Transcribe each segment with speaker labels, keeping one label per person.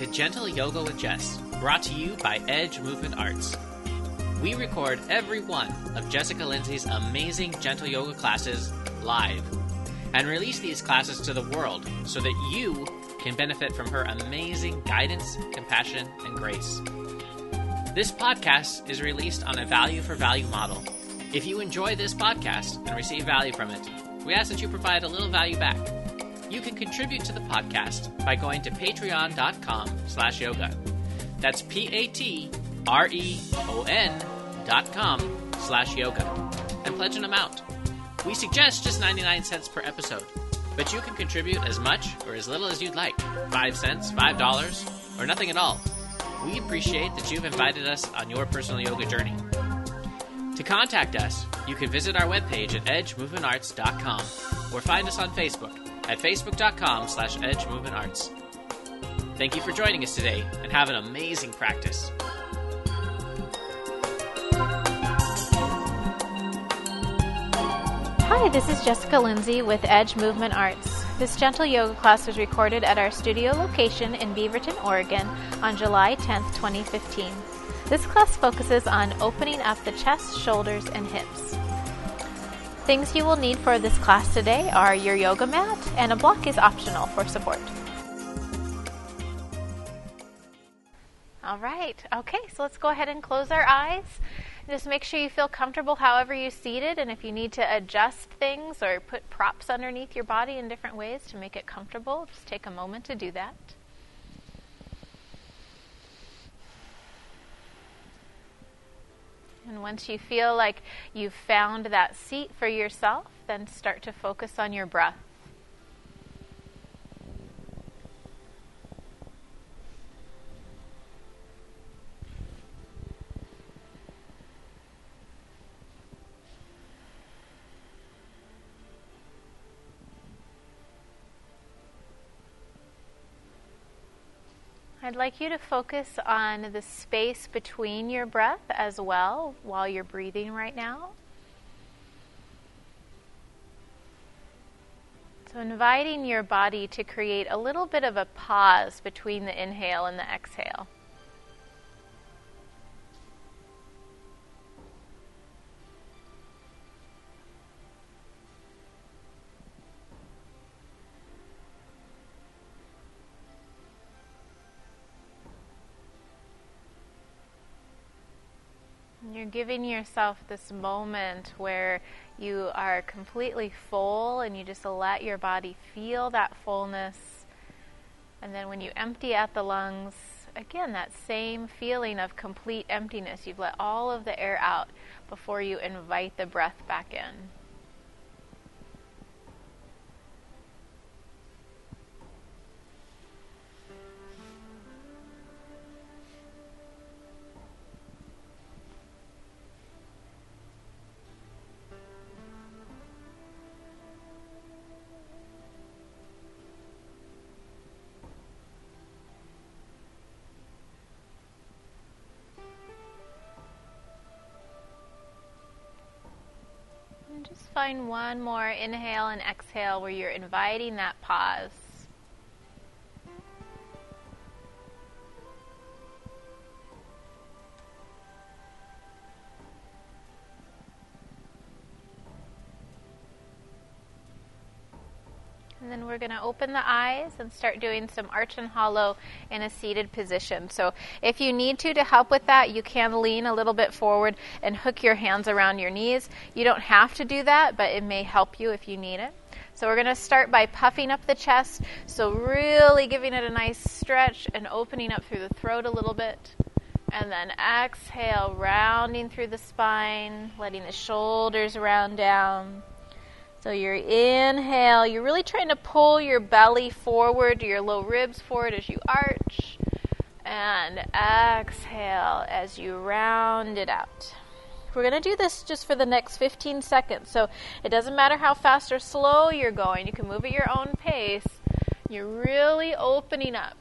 Speaker 1: Gentle Yoga with Jess, brought to you by Edge Movement Arts. We record every one of Jessica Lindsay's amazing Gentle Yoga classes live and release these classes to the world so that you can benefit from her amazing guidance, compassion, and grace. This podcast is released on a value for value model. If you enjoy this podcast and receive value from it, we ask that you provide a little value back. You can contribute to the podcast by going to patreon.com/yoga. That's patreon.com/yoga and pledge an amount. We suggest just 99 cents per episode, but you can contribute as much or as little as you'd like. 5 cents, $5, or nothing at all. We appreciate that you've invited us on your personal yoga journey. To contact us, you can visit our webpage at edgemovementarts.com or find us on Facebook at facebook.com/edgemovementarts. Thank you for joining us today, and have an amazing practice.
Speaker 2: Hi, this is Jessica Lindsay with Edge Movement Arts. This gentle yoga class was recorded at our studio location in Beaverton, Oregon on July 10th, 2015. This class focuses on opening up the chest, shoulders, and hips. Things you will need for this class today are your yoga mat, and a block is optional for support. All right, okay, so let's go ahead and close our eyes. Just make sure you feel comfortable however you're seated, and if you need to adjust things or put props underneath your body in different ways to make it comfortable, just take a moment to do that. And once you feel like you've found that seat for yourself, then start to focus on your breath. I'd like you to focus on the space between your breath as well while you're breathing right now. So inviting your body to create a little bit of a pause between the inhale and the exhale. You're giving yourself this moment where you are completely full and you just let your body feel that fullness. And then when you empty out the lungs, again, that same feeling of complete emptiness. You've let all of the air out before you invite the breath back in. Just find one more inhale and exhale where you're inviting that pause. And then we're going to open the eyes and start doing some arch and hollow in a seated position. So if you need to help with that, you can lean a little bit forward and hook your hands around your knees. You don't have to do that, but it may help you if you need it. So we're going to start by puffing up the chest. So really giving it a nice stretch and opening up through the throat a little bit. And then exhale, rounding through the spine, letting the shoulders round down. So your inhale, you're really trying to pull your belly forward, your low ribs forward as you arch. And exhale as you round it out. We're going to do this just for the next 15 seconds. So it doesn't matter how fast or slow you're going. You can move at your own pace. You're really opening up.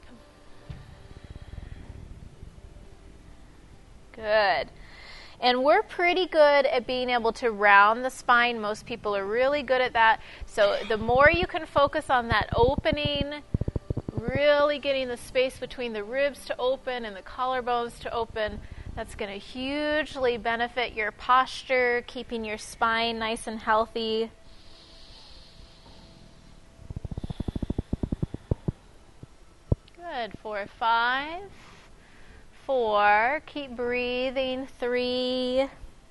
Speaker 2: Good. And we're pretty good at being able to round the spine. Most people are really good at that. So the more you can focus on that opening, Really getting the space between the ribs to open and the collarbones to open. That's going to hugely benefit your posture, keeping your spine nice and healthy. Good. 4, 5, 4. Keep breathing. 3,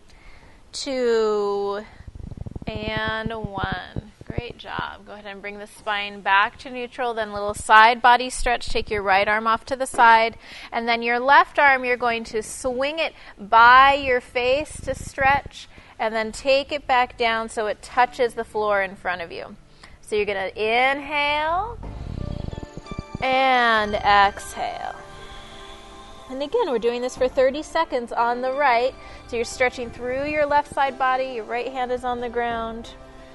Speaker 2: 2, and 1. Great job. Go ahead and bring the spine back to neutral. Then a little side body stretch. Take your right arm off to the side. And then your left arm, you're going to swing it by your face to stretch. And then take it back down so it touches the floor in front of you. So you're going to inhale and exhale. And again, we're doing this for 30 seconds on the right. So you're stretching through your left side body. Your right hand is on the ground.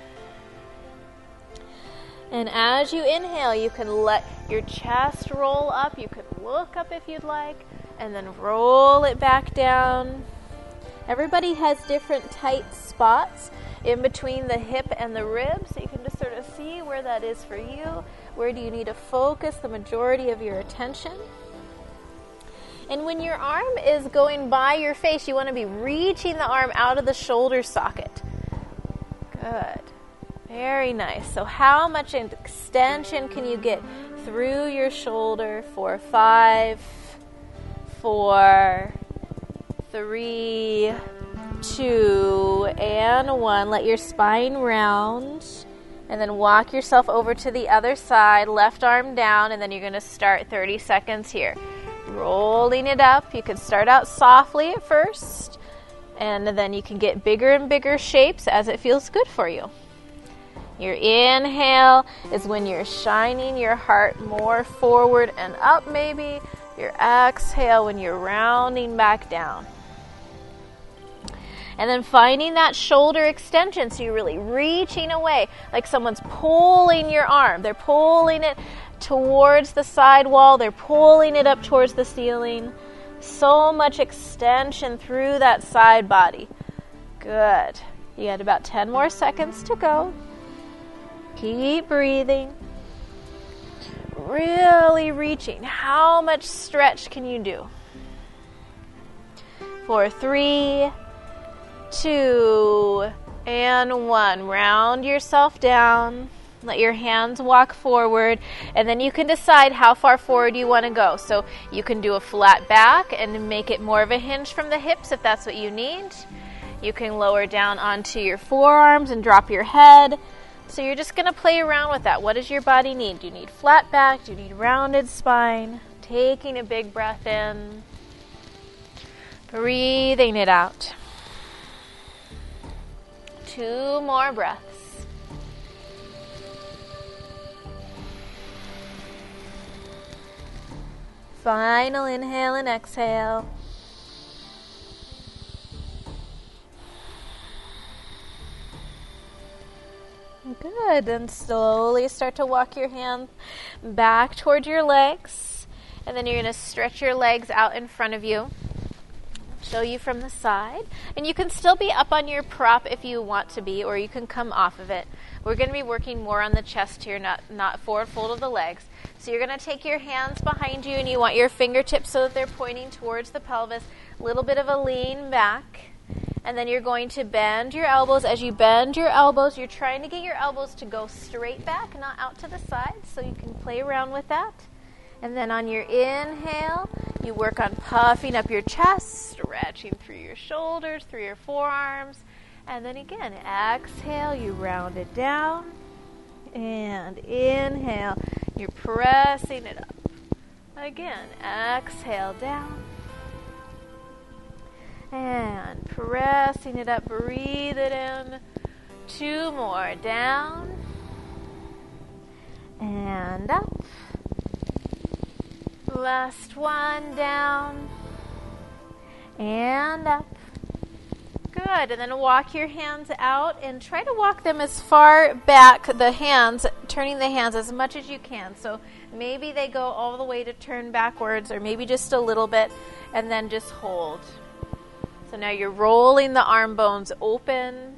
Speaker 2: And as you inhale, you can let your chest roll up. You can look up if you'd like, and then roll it back down. Everybody has different tight spots in between the hip and the rib, so you can just sort of see where that is for you. Where do you need to focus the majority of your attention? And when your arm is going by your face, you want to be reaching the arm out of the shoulder socket. Good. Very nice. So how much extension can you get through your shoulder? 4, 5, 4, 3, 2, and 1. Let your spine round. And then walk yourself over to the other side. Left arm down. And then you're going to start 30 seconds here. Rolling it up. You can start out softly at first. And then you can get bigger and bigger shapes as it feels good for you. Your inhale is when you're shining your heart more forward and up maybe. Your exhale when you're rounding back down. And then finding that shoulder extension, so you're really reaching away, like someone's pulling your arm. They're pulling it towards the side wall. They're pulling it up towards the ceiling. So much extension through that side body. Good. You got about 10 more seconds to go. Keep breathing. Really reaching. How much stretch can you do? 4, 3, 2, and 1. Round yourself down. Let your hands walk forward, and then you can decide how far forward you want to go. So you can do a flat back and make it more of a hinge from the hips if that's what you need. You can lower down onto your forearms and drop your head. So you're just going to play around with that. What does your body need? Do you need flat back? Do you need rounded spine? Taking a big breath in. Breathing it out. 2 more breaths. Final inhale and exhale. Good. And slowly start to walk your hands back toward your legs. And then you're going to stretch your legs out in front of you. Show you from the side. And you can still be up on your prop if you want to be, or you can come off of it. We're going to be working more on the chest here, not forward fold of the legs. So you're going to take your hands behind you, and you want your fingertips so that they're pointing towards the pelvis. A little bit of a lean back. And then you're going to bend your elbows. As you bend your elbows, you're trying to get your elbows to go straight back, not out to the side, so you can play around with that. And then on your inhale, you work on puffing up your chest, stretching through your shoulders, through your forearms. And then again, exhale, you round it down. And inhale, you're pressing it up. Again, exhale down. And pressing it up, breathe it in. 2 more, down. And up. Last one, down. And up. Good. And then walk your hands out and try to walk them as far back, the hands, turning the hands as much as you can. So maybe they go all the way to turn backwards, or maybe just a little bit, and then just hold. So now you're rolling the arm bones open,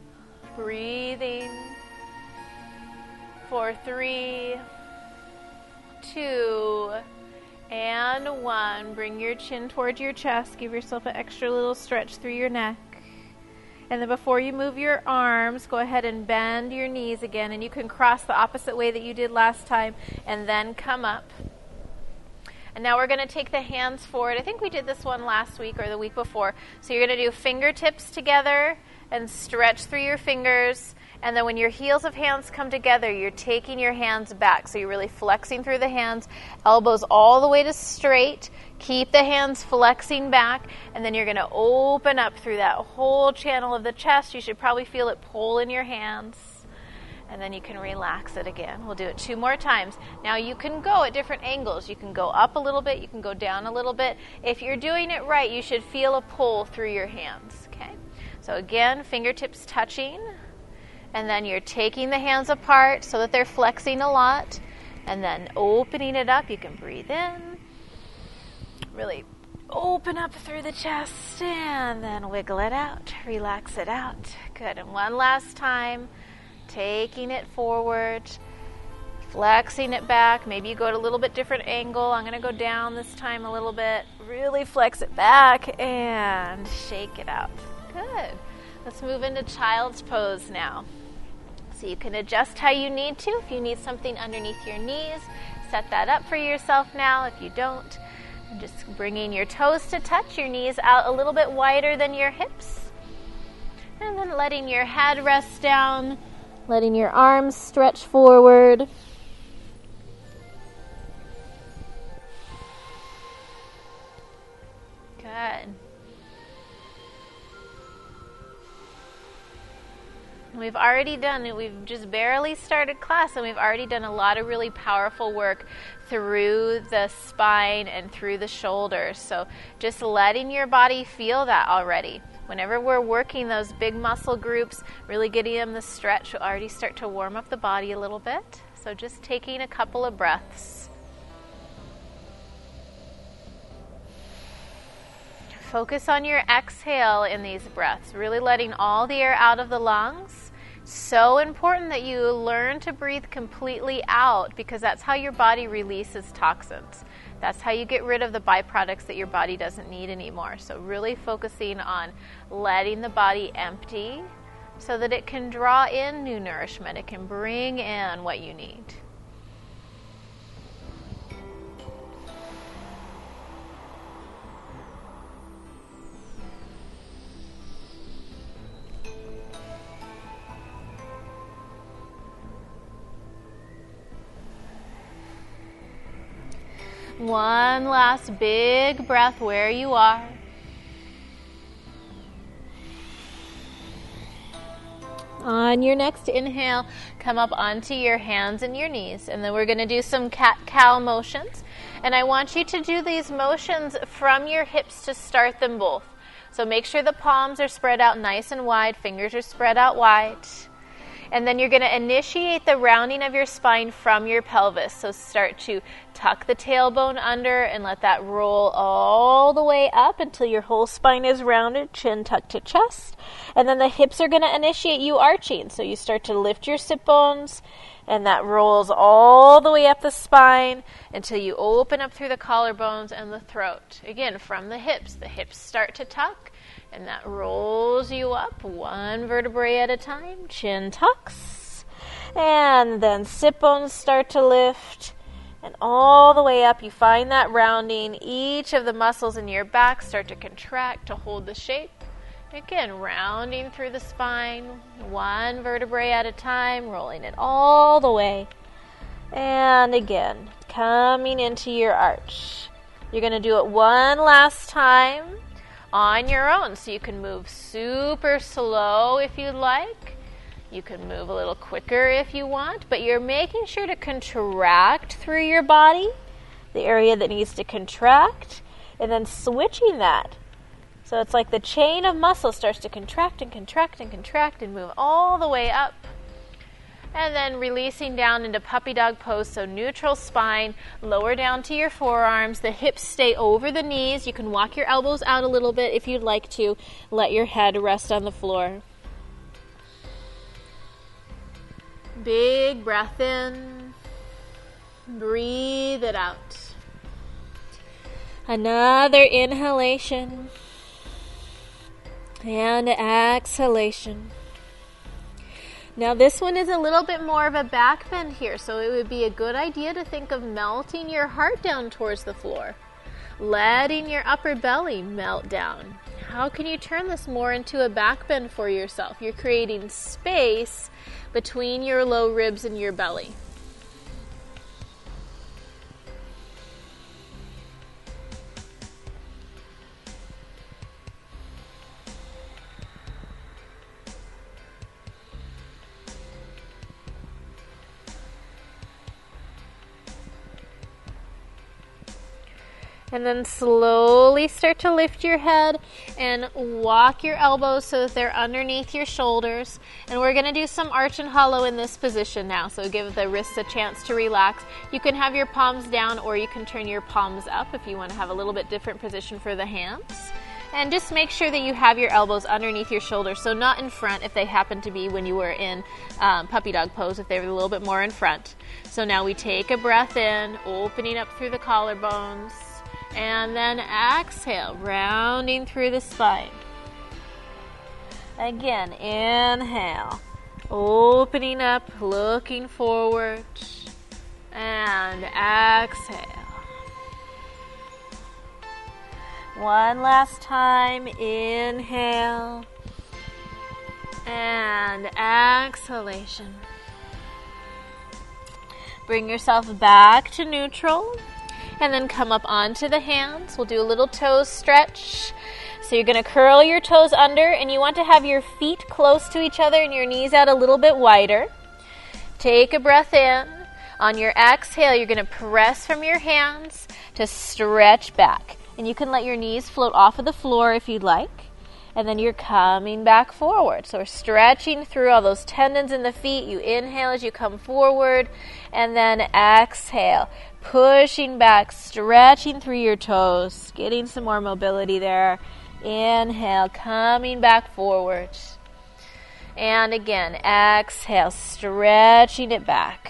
Speaker 2: breathing. 4, 3, 2, and 1. Bring your chin towards your chest. Give yourself an extra little stretch through your neck. And then before you move your arms, go ahead and bend your knees again. And you can cross the opposite way that you did last time and then come up. And now we're going to take the hands forward. I think we did this one last week or the week before. So you're going to do fingertips together and stretch through your fingers. And then when your heels of hands come together, you're taking your hands back. So you're really flexing through the hands, elbows all the way to straight. Keep the hands flexing back, and then you're going to open up through that whole channel of the chest. You should probably feel it pull in your hands, and then you can relax it again. We'll do it 2 more times. Now you can go at different angles. You can go up a little bit. You can go down a little bit. If you're doing it right, you should feel a pull through your hands. Okay? So again, fingertips touching, and then you're taking the hands apart so that they're flexing a lot, and then opening it up. You can breathe in. Really open up through the chest and then wiggle it out. Relax it out. Good. And one last time. Taking it forward. Flexing it back. Maybe you go at a little bit different angle. I'm going to go down this time a little bit. Really flex it back and shake it out. Good. Let's move into child's pose now. So you can adjust how you need to. If you need something underneath your knees, set that up for yourself now. If you don't, just bringing your toes to touch, your knees out a little bit wider than your hips. And then letting your head rest down, letting your arms stretch forward. Good. We've just barely started class, and we've already done a lot of really powerful work through the spine and through the shoulders. So just letting your body feel that already. Whenever we're working those big muscle groups, really getting them the stretch, we'll already start to warm up the body a little bit. So just taking a couple of breaths. Focus on your exhale in these breaths, really letting all the air out of the lungs. So important that you learn to breathe completely out, because that's how your body releases toxins. That's how you get rid of the byproducts that your body doesn't need anymore. So really focusing on letting the body empty so that it can draw in new nourishment. It can bring in what you need. One last big breath where you are. On your next inhale, come up onto your hands and your knees, and then we're going to do some cat-cow motions. And I want you to do these motions from your hips to start them both. So make sure the palms are spread out nice and wide, fingers are spread out wide. And then you're going to initiate the rounding of your spine from your pelvis. So start to tuck the tailbone under and let that roll all the way up until your whole spine is rounded, chin tucked to chest. And then the hips are going to initiate you arching. So you start to lift your sit bones, and that rolls all the way up the spine until you open up through the collarbones and the throat. Again, from the hips start to tuck. And that rolls you up one vertebrae at a time. Chin tucks. And then sit bones start to lift. And all the way up, you find that rounding. Each of the muscles in your back start to contract to hold the shape. Again, rounding through the spine. One vertebrae at a time. Rolling it all the way. And again, coming into your arch. You're going to do it one last time on your own. So you can move super slow if you'd like. You can move a little quicker if you want, but you're making sure to contract through your body, the area that needs to contract, and then switching that. So it's like the chain of muscle starts to contract and contract and contract and move all the way up. And then releasing down into puppy dog pose, so neutral spine, lower down to your forearms. The hips stay over the knees. You can walk your elbows out a little bit if you'd like to. Let your head rest on the floor. Big breath in. Breathe it out. Another inhalation and exhalation. Now this one is a little bit more of a back bend here, so it would be a good idea to think of melting your heart down towards the floor, letting your upper belly melt down. How can you turn this more into a back bend for yourself? You're creating space between your low ribs and your belly. And then slowly start to lift your head and walk your elbows so that they're underneath your shoulders. And we're going to do some arch and hollow in this position now, so give the wrists a chance to relax. You can have your palms down or you can turn your palms up if you want to have a little bit different position for the hands. And just make sure that you have your elbows underneath your shoulders, so not in front if they happen to be when you were in puppy dog pose, if they were a little bit more in front. So now we take a breath in, opening up through the collarbones. And then exhale, rounding through the spine. Again, inhale, opening up, looking forward, and exhale. One last time, inhale, and exhalation. Bring yourself back to neutral. And then come up onto the hands. We'll do a little toe stretch. So you're going to curl your toes under, and you want to have your feet close to each other and your knees out a little bit wider. Take a breath in. On your exhale, you're going to press from your hands to stretch back. And you can let your knees float off of the floor if you'd like. And then you're coming back forward. So we're stretching through all those tendons in the feet. You inhale as you come forward, and then exhale. Pushing back, stretching through your toes, getting some more mobility there. Inhale, coming back forward. And again, exhale, stretching it back.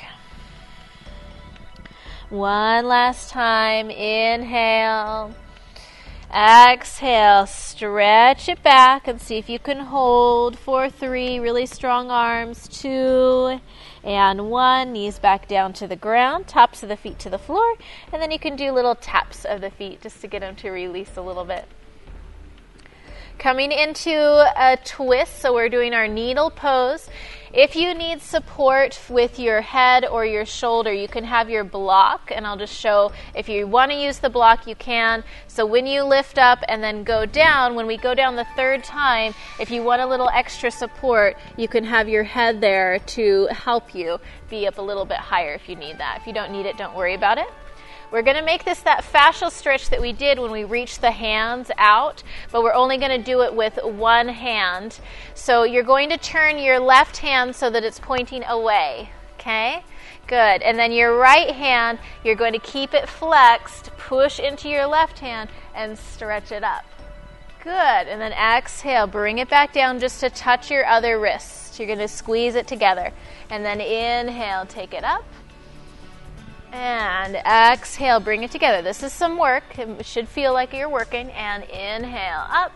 Speaker 2: One last time, inhale. Exhale, stretch it back and see if you can hold for 3, really strong arms, 2, and 1. Knees back down to the ground, tops of the feet to the floor, and then you can do little taps of the feet just to get them to release a little bit. Coming into a twist, so we're doing our needle pose. If you need support with your head or your shoulder, you can have your block, and I'll just show if you want to use the block, you can. So when you lift up and then go down, when we go down the third time, if you want a little extra support, you can have your head there to help you be up a little bit higher if you need that. If you don't need it, don't worry about it. We're going to make this that fascial stretch that we did when we reached the hands out, but we're only going to do it with one hand. So you're going to turn your left hand so that it's pointing away, okay? Good. And then your right hand, you're going to keep it flexed, push into your left hand, and stretch it up. Good. And then exhale, bring it back down just to touch your other wrists. You're going to squeeze it together. And then inhale, take it up. And exhale, bring it together. This is some work. It should feel like you're working. And inhale, up.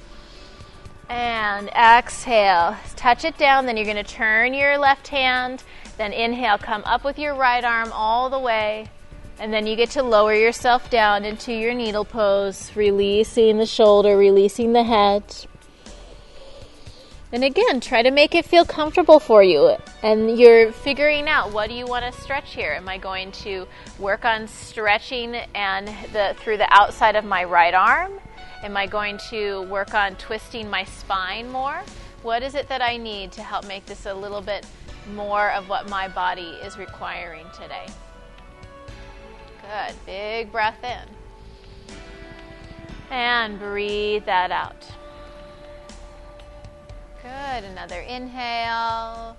Speaker 2: And exhale, touch it down. Then you're going to turn your left hand. Then inhale, come up with your right arm all the way. And then you get to lower yourself down into your needle pose, releasing the shoulder, releasing the head. And again, try to make it feel comfortable for you. And you're figuring out, what do you want to stretch here? Am I going to work on stretching and through the outside of my right arm? Am I going to work on twisting my spine more? What is it that I need to help make this a little bit more of what my body is requiring today? Good. Big breath in. And breathe that out. Good. Another inhale.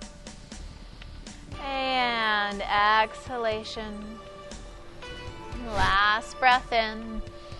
Speaker 2: And exhalation. Last breath in.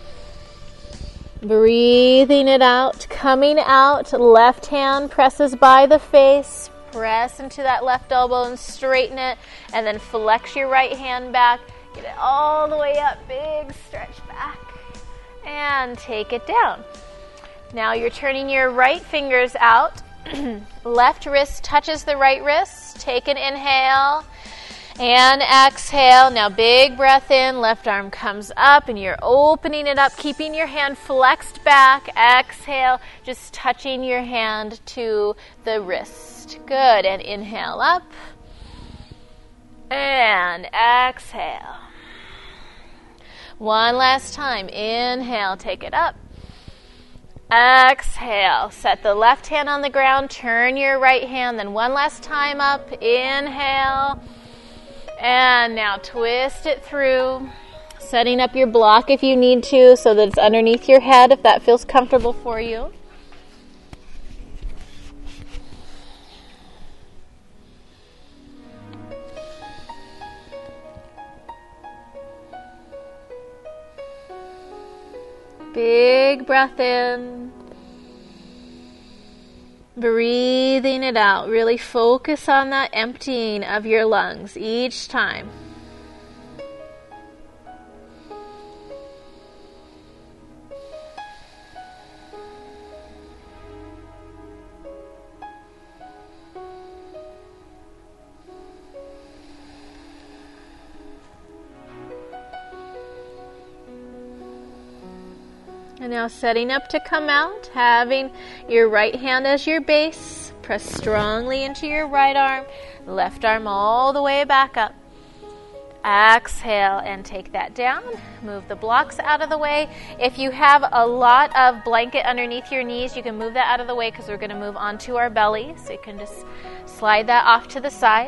Speaker 2: Breathing it out. Coming out. Left hand presses by the face. Press into that left elbow and straighten it. And then flex your right hand back Get it all the way up, big stretch back. And take it down. Now you're turning your right fingers out. Left wrist touches the right wrist. Take an inhale and exhale. Now big breath in, left arm comes up and you're opening it up, keeping your hand flexed back. Exhale, just touching your hand to the wrist. Good, and inhale up and exhale. One last time, inhale, take it up. Exhale, set the left hand on the ground, turn your right hand, then one last time up, inhale, and now twist it through, setting up your block if you need to so that it's underneath your head if that feels comfortable for you. Big breath in, breathing it out. Really focus on that emptying of your lungs each time. And now setting up to come out, having your right hand as your base. Press strongly into your right arm, left arm all the way back up. Exhale and take that down. Move the blocks out of the way. If you have a lot of blanket underneath your knees, you can move that out of the way because we're going to move onto our belly. So you can just slide that off to the side.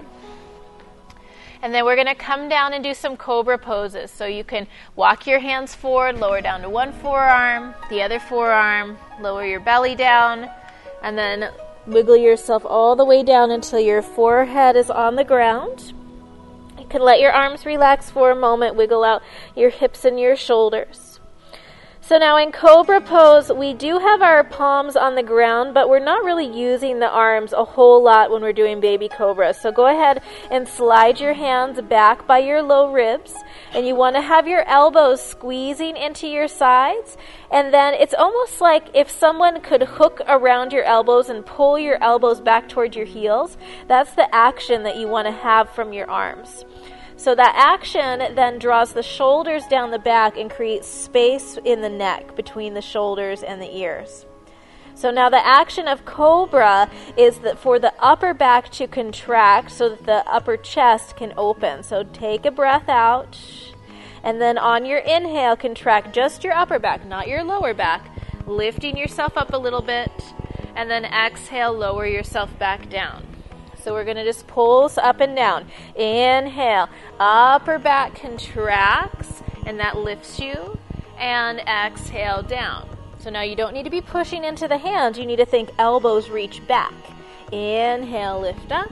Speaker 2: And then we're going to come down and do some cobra poses. So you can walk your hands forward, lower down to one forearm, the other forearm, lower your belly down, and then wiggle yourself all the way down until your forehead is on the ground. You can let your arms relax for a moment, wiggle out your hips and your shoulders. So now in Cobra pose, we do have our palms on the ground, but we're not really using the arms a whole lot when we're doing baby cobra. So go ahead and slide your hands back by your low ribs, and you want to have your elbows squeezing into your sides, and then it's almost like if someone could hook around your elbows and pull your elbows back towards your heels. That's the action that you want to have from your arms. So that action then draws the shoulders down the back and creates space in the neck between the shoulders and the ears. So now the action of Cobra is that for the upper back to contract so that the upper chest can open. So take a breath out, and then on your inhale, contract just your upper back, not your lower back, lifting yourself up a little bit, and then exhale, lower yourself back down. So we're going to just pulse up and down. Inhale, upper back contracts, and that lifts you, and exhale down. So now you don't need to be pushing into the hands. You need to think elbows reach back. Inhale, lift up,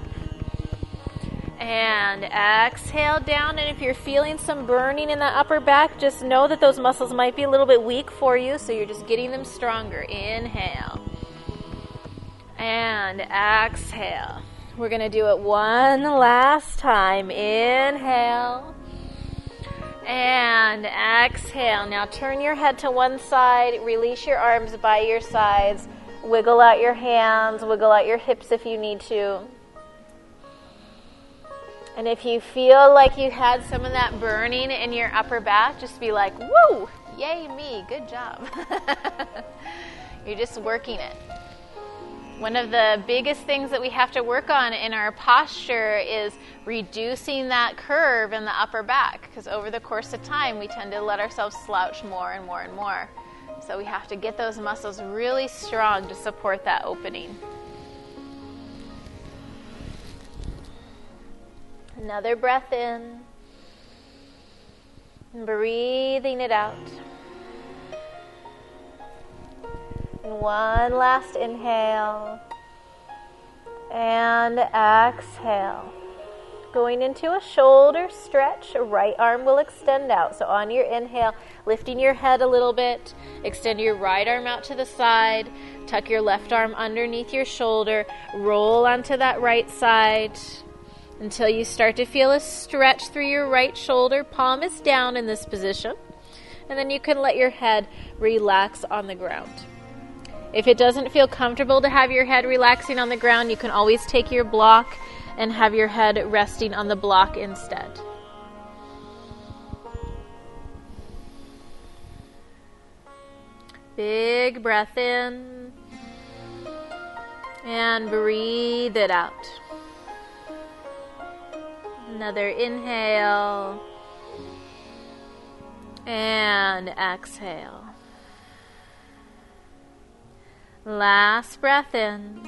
Speaker 2: and exhale down. And if you're feeling some burning in the upper back, just know that those muscles might be a little bit weak for you, so you're just getting them stronger. Inhale, and exhale. We're going to do it one last time. Inhale and exhale. Now turn your head to one side. Release your arms by your sides. Wiggle out your hands. Wiggle out your hips if you need to. And if you feel like you had some of that burning in your upper back, just be like, woo, yay me, good job. You're just working it. One of the biggest things that we have to work on in our posture is reducing that curve in the upper back, because over the course of time we tend to let ourselves slouch more and more and more. So we have to get those muscles really strong to support that opening. Another breath in, and breathing it out. One last inhale and exhale. Going into a shoulder stretch, right arm will extend out. So on your inhale, lifting your head a little bit, extend your right arm out to the side, tuck your left arm underneath your shoulder, roll onto that right side. until you start to feel a stretch through your right shoulder. Palm is down in this position. And then you can let your head relax on the ground. If it doesn't feel comfortable to have your head relaxing on the ground, you can always take your block and have your head resting on the block instead. Big breath in and breathe it out. Another inhale and exhale. Last breath in,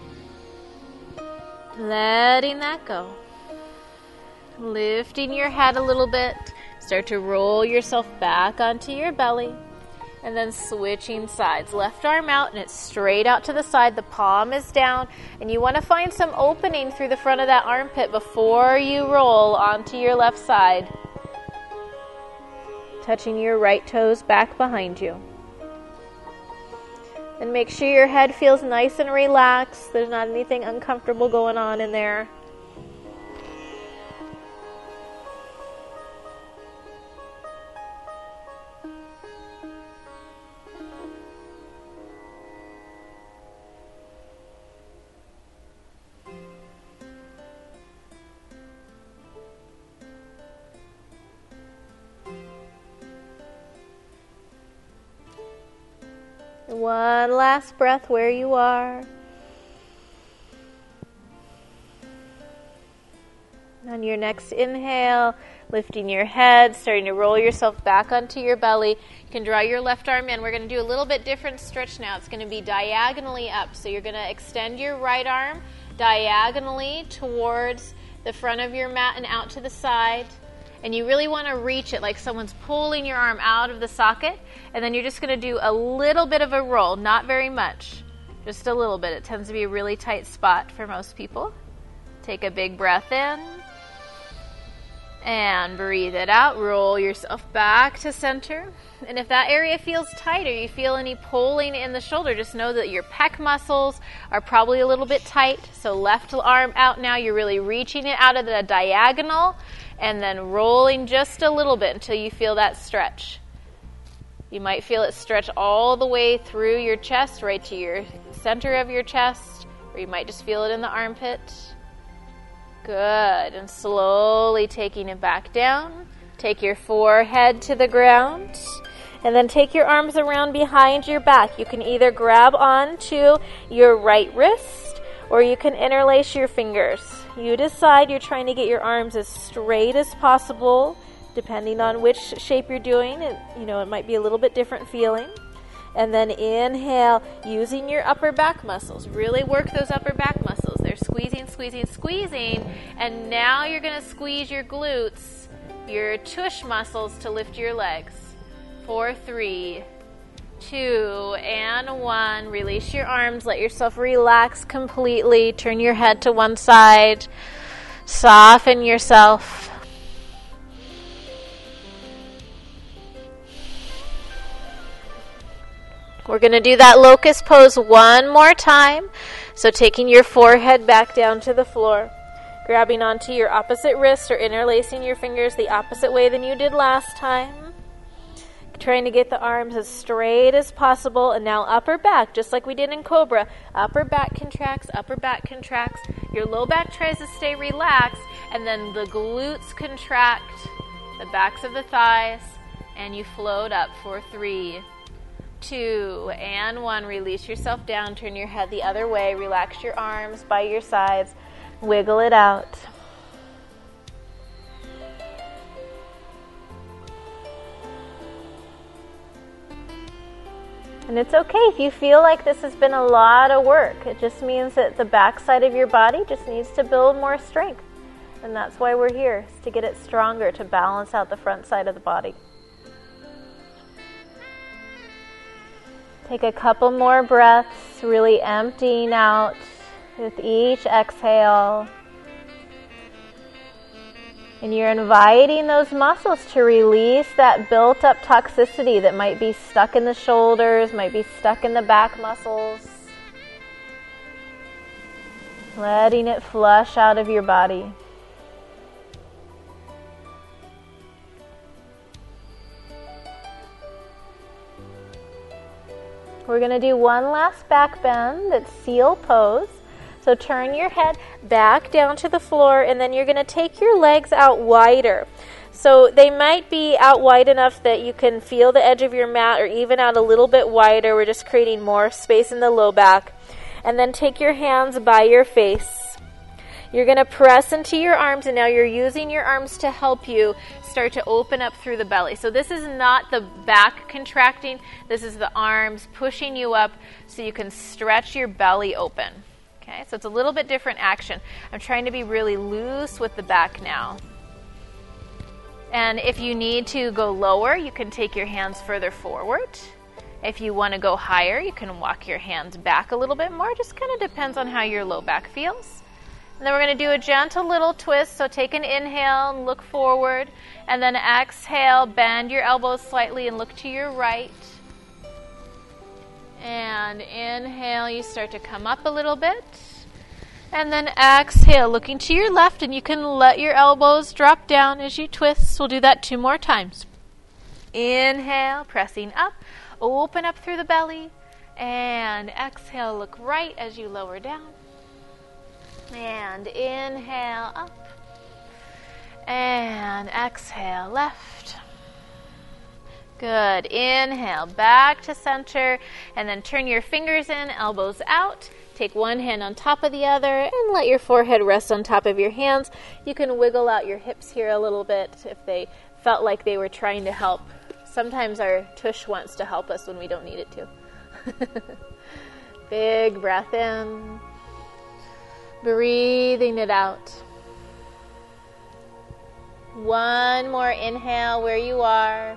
Speaker 2: letting that go. Lifting your head a little bit. Start to roll yourself back onto your belly. And then switching sides. Left arm out and it's straight out to the side. The palm is down. And you want to find some opening through the front of that armpit before you roll onto your left side. Touching your right toes back behind you. And make sure your head feels nice and relaxed. There's not anything uncomfortable going on in there. One last breath where you are. On your next inhale, lifting your head, starting to roll yourself back onto your belly. You can draw your left arm in. We're going to do a little bit different stretch now. It's going to be diagonally up. So you're going to extend your right arm diagonally towards the front of your mat and out to the side. And you really want to reach it like someone's pulling your arm out of the socket. And then you're just going to do a little bit of a roll, not very much, just a little bit. It tends to be a really tight spot for most people. Take a big breath in and breathe it out. Roll yourself back to center. And if that area feels tight or you feel any pulling in the shoulder, just know that your pec muscles are probably a little bit tight. So left arm out now, you're really reaching it out of the diagonal and then rolling just a little bit until you feel that stretch. You might feel it stretch all the way through your chest, right to your center of your chest, or you might just feel it in the armpit. Good. And slowly taking it back down. Take your forehead to the ground. And then take your arms around behind your back. You can either grab onto your right wrist or you can interlace your fingers. You decide. You're trying to get your arms as straight as possible, depending on which shape you're doing. It might be a little bit different feeling. And then inhale, using your upper back muscles. Really work those upper back muscles. They're squeezing, squeezing, squeezing. And now you're going to squeeze your glutes, your tush muscles to lift your legs. 4, 3, 2, and 1. Release your arms. Let yourself relax completely. Turn your head to one side. Soften yourself. We're going to do that locust pose one more time. So taking your forehead back down to the floor. Grabbing onto your opposite wrist or interlacing your fingers the opposite way than you did last time. Trying to get the arms as straight as possible. And now upper back, just like we did in Cobra. Upper back contracts, upper back contracts. Your low back tries to stay relaxed. And then the glutes contract, the backs of the thighs. And you float up for 3, 2, and 1. Release yourself down. Turn your head the other way. Relax your arms by your sides. Wiggle it out. And it's okay if you feel like this has been a lot of work. It just means that the back side of your body just needs to build more strength. And that's why we're here, is to get it stronger, to balance out the front side of the body. Take a couple more breaths, really emptying out with each exhale. And you're inviting those muscles to release that built-up toxicity that might be stuck in the shoulders, might be stuck in the back muscles. Letting it flush out of your body. we're going to do one last back bend. That's seal pose. So turn your head back down to the floor, and then you're going to take your legs out wider. So they might be out wide enough that you can feel the edge of your mat, or even out a little bit wider. We're just creating more space in the low back. And then take your hands by your face. You're going to press into your arms, and now you're using your arms to help you start to open up through the belly. So this is not the back contracting. This is the arms pushing you up so you can stretch your belly open. Okay, so it's a little bit different action. I'm trying to be really loose with the back now. And if you need to go lower, you can take your hands further forward. If you want to go higher, you can walk your hands back a little bit more. Just kind of depends on how your low back feels. And then we're going to do a gentle little twist. So take an inhale and look forward. And then exhale, bend your elbows slightly and look to your right. And inhale, you start to come up a little bit. And then exhale, looking to your left, and you can let your elbows drop down as you twist. We'll do that 2 more times. Inhale, pressing up, open up through the belly. And exhale, look right as you lower down. And inhale, up. And exhale, left. Good. Inhale, back to center, and then turn your fingers in, elbows out. Take one hand on top of the other, and let your forehead rest on top of your hands. You can wiggle out your hips here a little bit if they felt like they were trying to help. Sometimes our tush wants to help us when we don't need it to. Big breath in. Breathing it out. One more inhale where you are.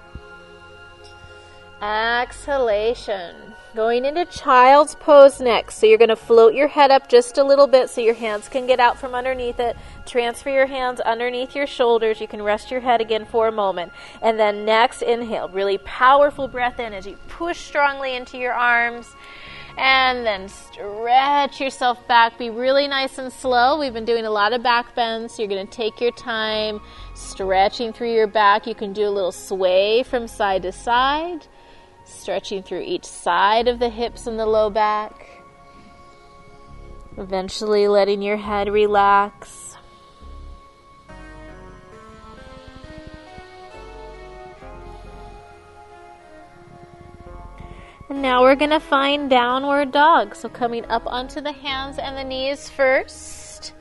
Speaker 2: Exhalation. Going into child's pose next. So you're going to float your head up just a little bit so your hands can get out from underneath it. Transfer your hands underneath your shoulders. You can rest your head again for a moment. And then next, inhale. Really powerful breath in as you push strongly into your arms. And then stretch yourself back. Be really nice and slow. We've been doing a lot of back bends, so you're going to take your time stretching through your back. You can do a little sway from side to side, stretching through each side of the hips and the low back. Eventually letting your head relax. And now we're going to find downward dog. So coming up onto the hands and the knees first.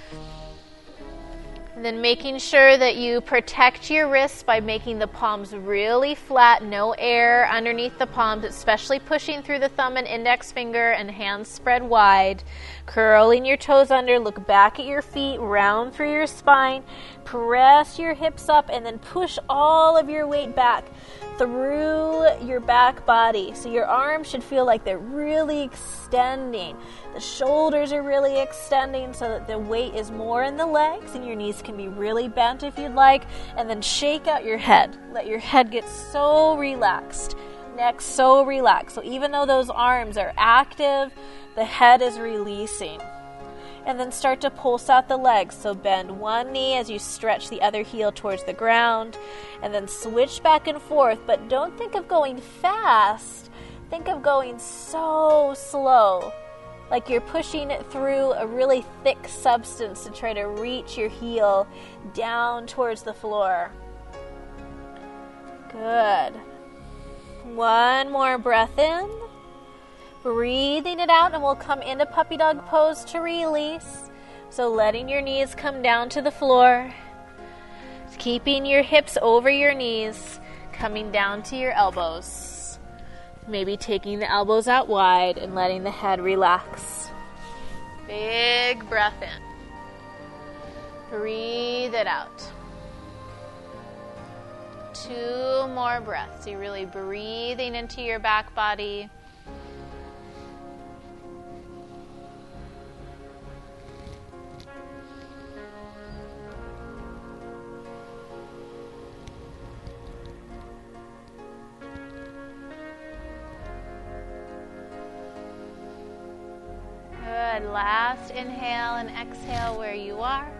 Speaker 2: And then making sure that you protect your wrists by making the palms really flat, no air underneath the palms, especially pushing through the thumb and index finger, and hands spread wide. Curling your toes under, look back at your feet, round through your spine, press your hips up, and then push all of your weight back through your back body. So your arms should feel like they're really extending. The shoulders are really extending so that the weight is more in the legs, and your knees can be really bent if you'd like. And then shake out your head. Let your head get so relaxed. Neck so relaxed. So even though those arms are active, the head is releasing. And then start to pulse out the legs. So bend one knee as you stretch the other heel towards the ground. And then switch back and forth. But don't think of going fast. Think of going so slow. Like you're pushing it through a really thick substance to try to reach your heel down towards the floor. Good. One more breath in. Breathing it out, and we'll come into puppy dog pose to release. So letting your knees come down to the floor. Keeping your hips over your knees, coming down to your elbows. Maybe taking the elbows out wide and letting the head relax. Big breath in. Breathe it out. 2 more breaths. You're really breathing into your back body. Good. Last inhale and exhale where you are.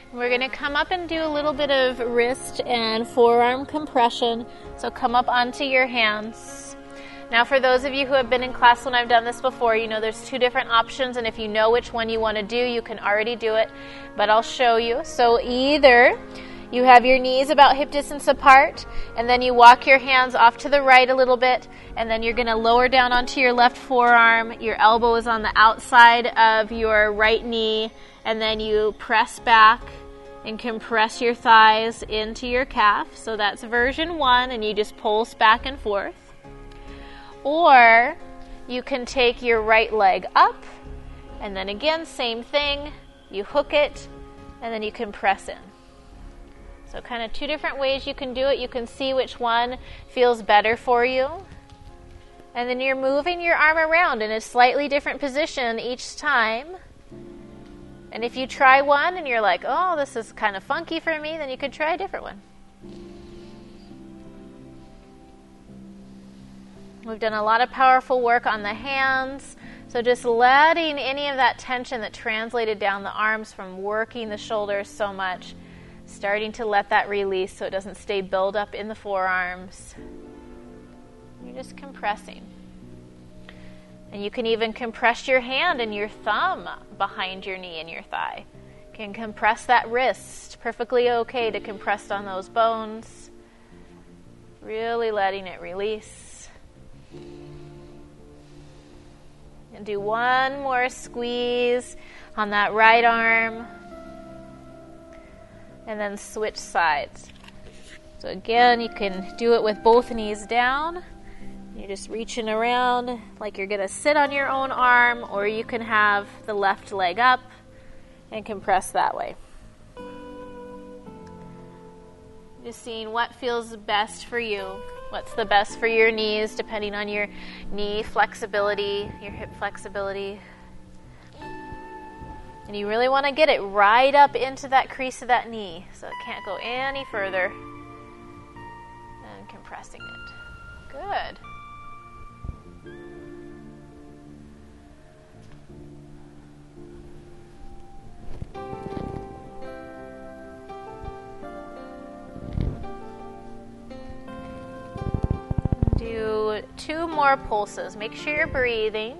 Speaker 2: We're going to come up and do a little bit of wrist and forearm compression. So come up onto your hands. Now for those of you who have been in class when I've done this before, you know there's two different options, and if you know which one you want to do, you can already do it, but I'll show you. So either you have your knees about hip distance apart, and then you walk your hands off to the right a little bit, and then you're going to lower down onto your left forearm. Your elbow is on the outside of your right knee, and then you press back and compress your thighs into your calf. So that's version 1, and you just pulse back and forth. Or you can take your right leg up, and then again, same thing. You hook it, and then you can press in. So kind of two different ways you can do it. You can see which one feels better for you. And then you're moving your arm around in a slightly different position each time. And if you try one and you're like, oh, this is kind of funky for me, then you could try a different one. We've done a lot of powerful work on the hands. So just letting any of that tension that translated down the arms from working the shoulders so much, starting to let that release so it doesn't stay build up in the forearms. You're just compressing. And you can even compress your hand and your thumb behind your knee and your thigh. You can compress that wrist. Perfectly okay to compress on those bones. Really letting it release. And do one more squeeze on that right arm. And then switch sides. So again, you can do it with both knees down. You're just reaching around like you're going to sit on your own arm, or you can have the left leg up and compress that way. Just seeing what feels best for you. What's the best for your knees, depending on your knee flexibility, your hip flexibility. And you really want to get it right up into that crease of that knee, so it can't go any further. And compressing it. Good. Do 2 more pulses. Make sure you're breathing.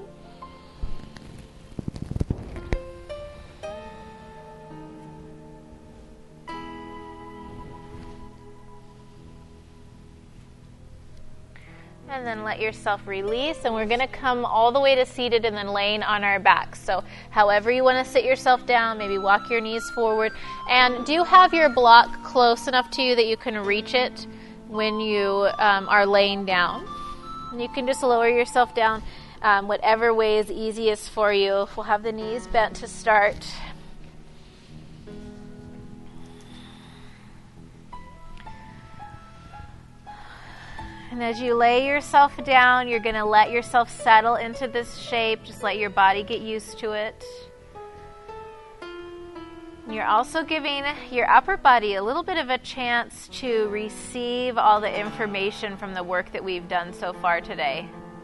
Speaker 2: And then let yourself release, and we're going to come all the way to seated and then laying on our backs. So however you want to sit yourself down, maybe walk your knees forward, and do have your block close enough to you that you can reach it when you are laying down. And you can just lower yourself down whatever way is easiest for you. We'll have the knees bent to start. And as you lay yourself down, you're going to let yourself settle into this shape. Just let your body get used to it. And you're also giving your upper body a little bit of a chance to receive all the information from the work that we've done so far today.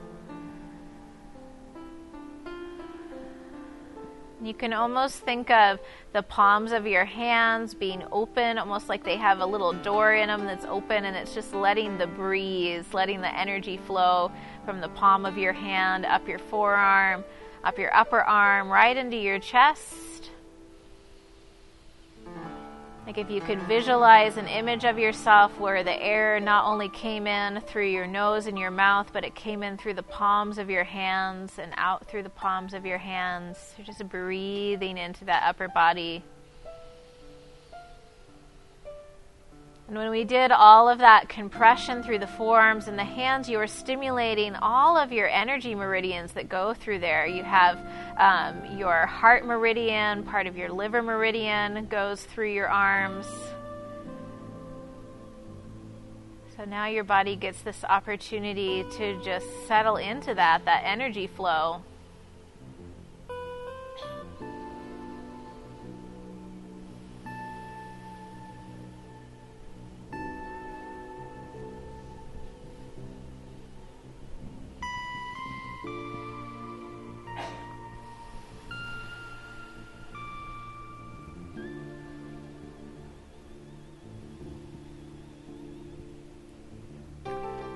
Speaker 2: You can almost think of the palms of your hands being open, almost like they have a little door in them that's open, and it's just letting the breeze, letting the energy flow from the palm of your hand, up your forearm, up your upper arm, right into your chest. Like if you could visualize an image of yourself where the air not only came in through your nose and your mouth, but it came in through the palms of your hands and out through the palms of your hands. You're just breathing into that upper body. And when we did all of that compression through the forearms and the hands, you were stimulating all of your energy meridians that go through there. You have your heart meridian, part of your liver meridian goes through your arms. So now your body gets this opportunity to just settle into that energy flow.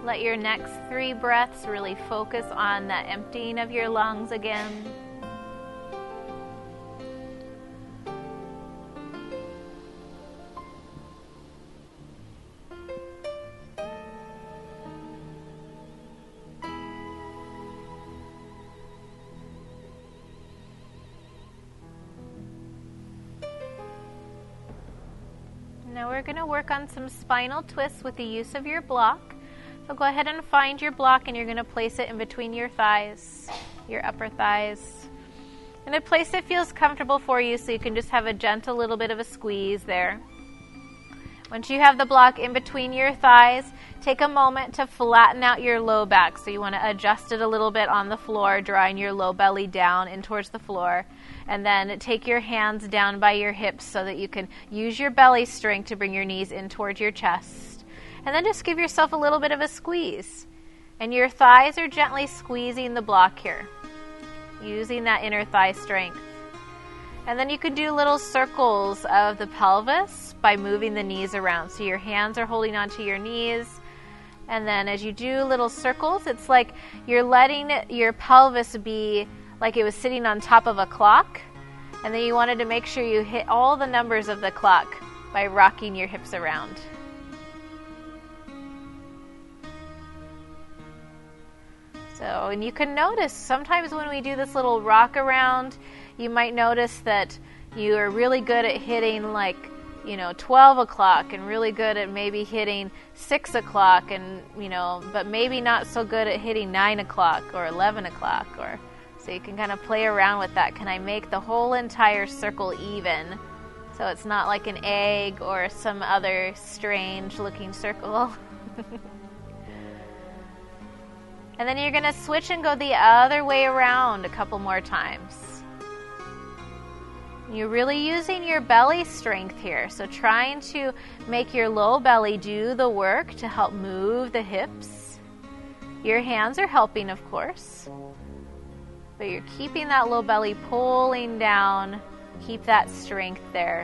Speaker 2: Let your next 3 breaths really focus on that emptying of your lungs again. Now we're going to work on some spinal twists with the use of your block. So go ahead and find your block, and you're going to place it in between your thighs, your upper thighs. In a place that feels comfortable for you, so you can just have a gentle little bit of a squeeze there. Once you have the block in between your thighs, take a moment to flatten out your low back. So you want to adjust it a little bit on the floor, drawing your low belly down in towards the floor. And then take your hands down by your hips so that you can use your belly strength to bring your knees in towards your chest. And then just give yourself a little bit of a squeeze. And your thighs are gently squeezing the block here, using that inner thigh strength. And then you can do little circles of the pelvis by moving the knees around. So your hands are holding onto your knees. And then as you do little circles, it's like you're letting your pelvis be like it was sitting on top of a clock. And then you wanted to make sure you hit all the numbers of the clock by rocking your hips around. So, and you can notice sometimes when we do this little rock around, you might notice that you are really good at hitting 12 o'clock and really good at maybe hitting 6 o'clock and, but maybe not so good at hitting 9 o'clock or 11 o'clock. So you can kind of play around with that. Can I make the whole entire circle even? So it's not like an egg or some other strange looking circle. And then you're going to switch and go the other way around a couple more times. You're really using your belly strength here. So trying to make your low belly do the work to help move the hips. Your hands are helping, of course. But you're keeping that low belly pulling down. Keep that strength there.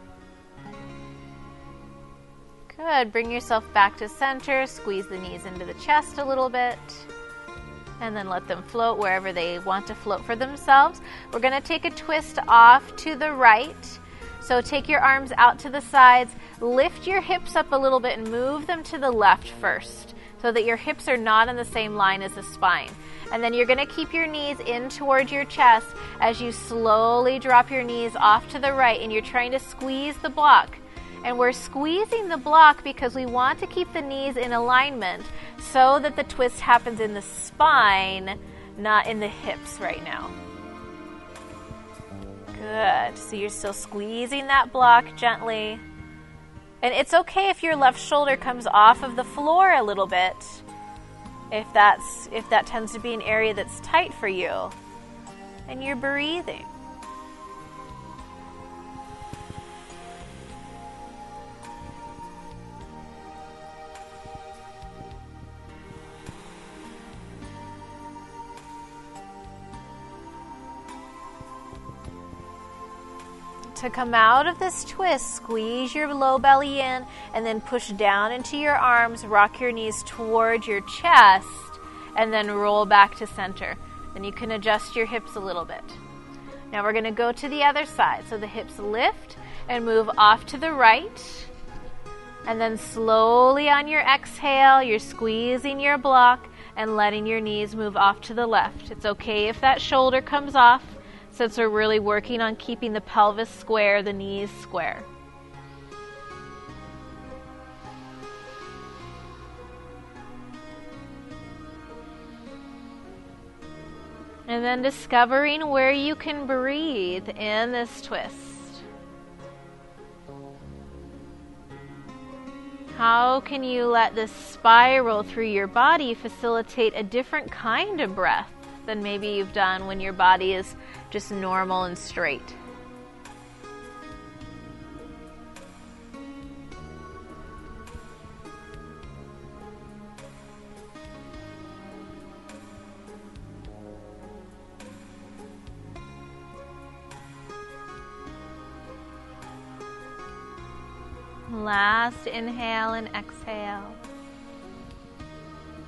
Speaker 2: Good. Bring yourself back to center. Squeeze the knees into the chest a little bit. And then let them float wherever they want to float for themselves. We're going to take a twist off to the right. So take your arms out to the sides. Lift your hips up a little bit and move them to the left first, so that your hips are not in the same line as the spine. And then you're going to keep your knees in towards your chest as you slowly drop your knees off to the right, and you're trying to squeeze the block. And we're squeezing the block because we want to keep the knees in alignment so that the twist happens in the spine, not in the hips right now. Good. So you're still squeezing that block gently. And it's okay if your left shoulder comes off of the floor a little bit, if that tends to be an area that's tight for you. And you're breathing. To come out of this twist, squeeze your low belly in and then push down into your arms, rock your knees towards your chest, and then roll back to center. Then you can adjust your hips a little bit. Now we're going to go to the other side. So the hips lift and move off to the right. And then slowly on your exhale, you're squeezing your block and letting your knees move off to the left. It's okay if that shoulder comes off, since we're really working on keeping the pelvis square, the knees square. And then discovering where you can breathe in this twist. How can you let this spiral through your body facilitate a different kind of breath than maybe you've done when your body is just normal and straight? Last inhale and exhale.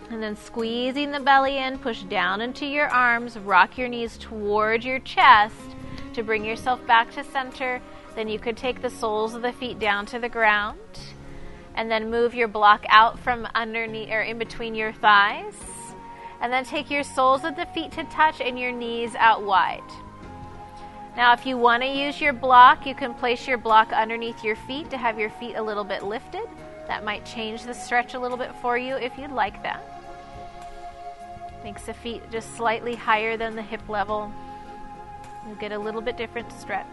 Speaker 2: And then squeezing the belly in, push down into your arms, rock your knees toward your chest to bring yourself back to center. Then you could take the soles of the feet down to the ground and then move your block out from underneath or in between your thighs. And then take your soles of the feet to touch and your knees out wide. Now, if you want to use your block, you can place your block underneath your feet to have your feet a little bit lifted. That might change the stretch a little bit for you if you'd like that. Makes the feet just slightly higher than the hip level. You get a little bit different stretch.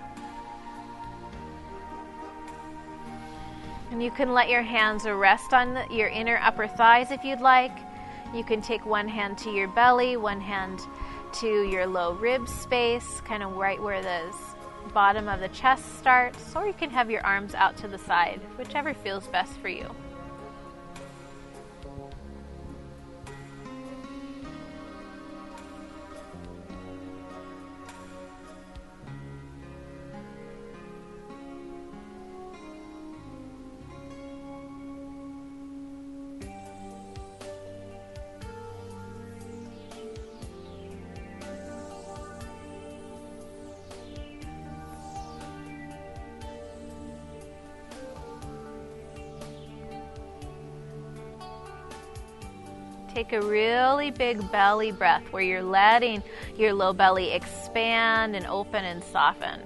Speaker 2: And you can let your hands rest on your inner upper thighs if you'd like. You can take one hand to your belly, one hand to your low rib space, kind of right where the bottom of the chest starts, or you can have your arms out to the side, whichever feels best for you. Take a really big belly breath where you're letting your low belly expand and open and soften.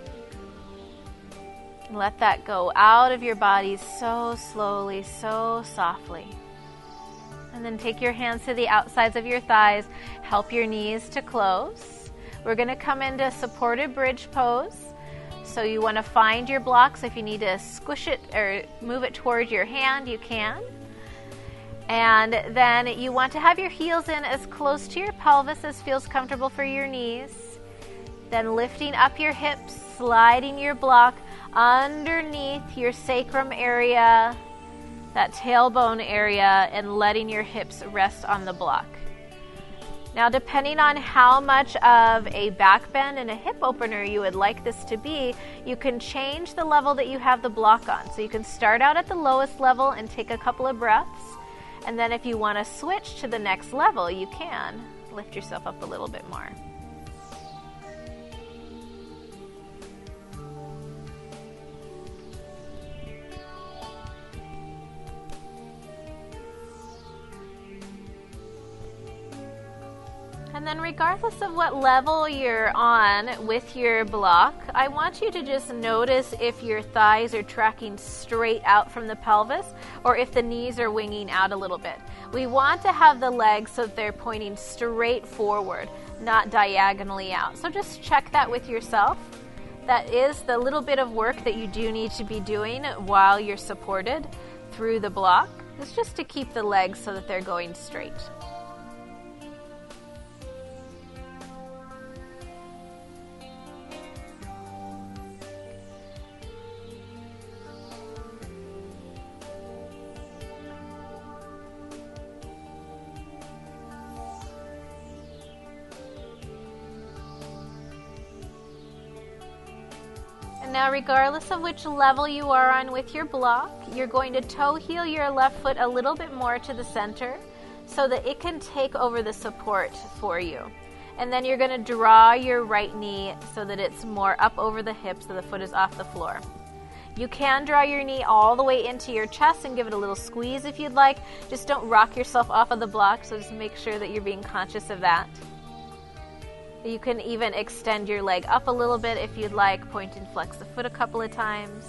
Speaker 2: Let that go out of your body so slowly, so softly. And then take your hands to the outsides of your thighs. Help your knees to close. We're going to come into supported bridge pose. So you want to find your blocks. If you need to squish it or move it towards your hand, you can. And then you want to have your heels in as close to your pelvis as feels comfortable for your knees. Then lifting up your hips, sliding your block underneath your sacrum area, that tailbone area, and letting your hips rest on the block. Now, depending on how much of a back bend and a hip opener you would like this to be, you can change the level that you have the block on. So you can start out at the lowest level and take a couple of breaths. And then if you want to switch to the next level, you can lift yourself up a little bit more. And then regardless of what level you're on with your block, I want you to just notice if your thighs are tracking straight out from the pelvis or if the knees are winging out a little bit. We want to have the legs so that they're pointing straight forward, not diagonally out. So just check that with yourself. That is the little bit of work that you do need to be doing while you're supported through the block. It's just to keep the legs so that they're going straight. Now, regardless of which level you are on with your block, you're going to toe heel your left foot a little bit more to the center so that it can take over the support for you. And then you're going to draw your right knee so that it's more up over the hip so the foot is off the floor. You can draw your knee all the way into your chest and give it a little squeeze if you'd like. Just don't rock yourself off of the block, so just make sure that you're being conscious of that. You can even extend your leg up a little bit if you'd like. Point and flex the foot a couple of times.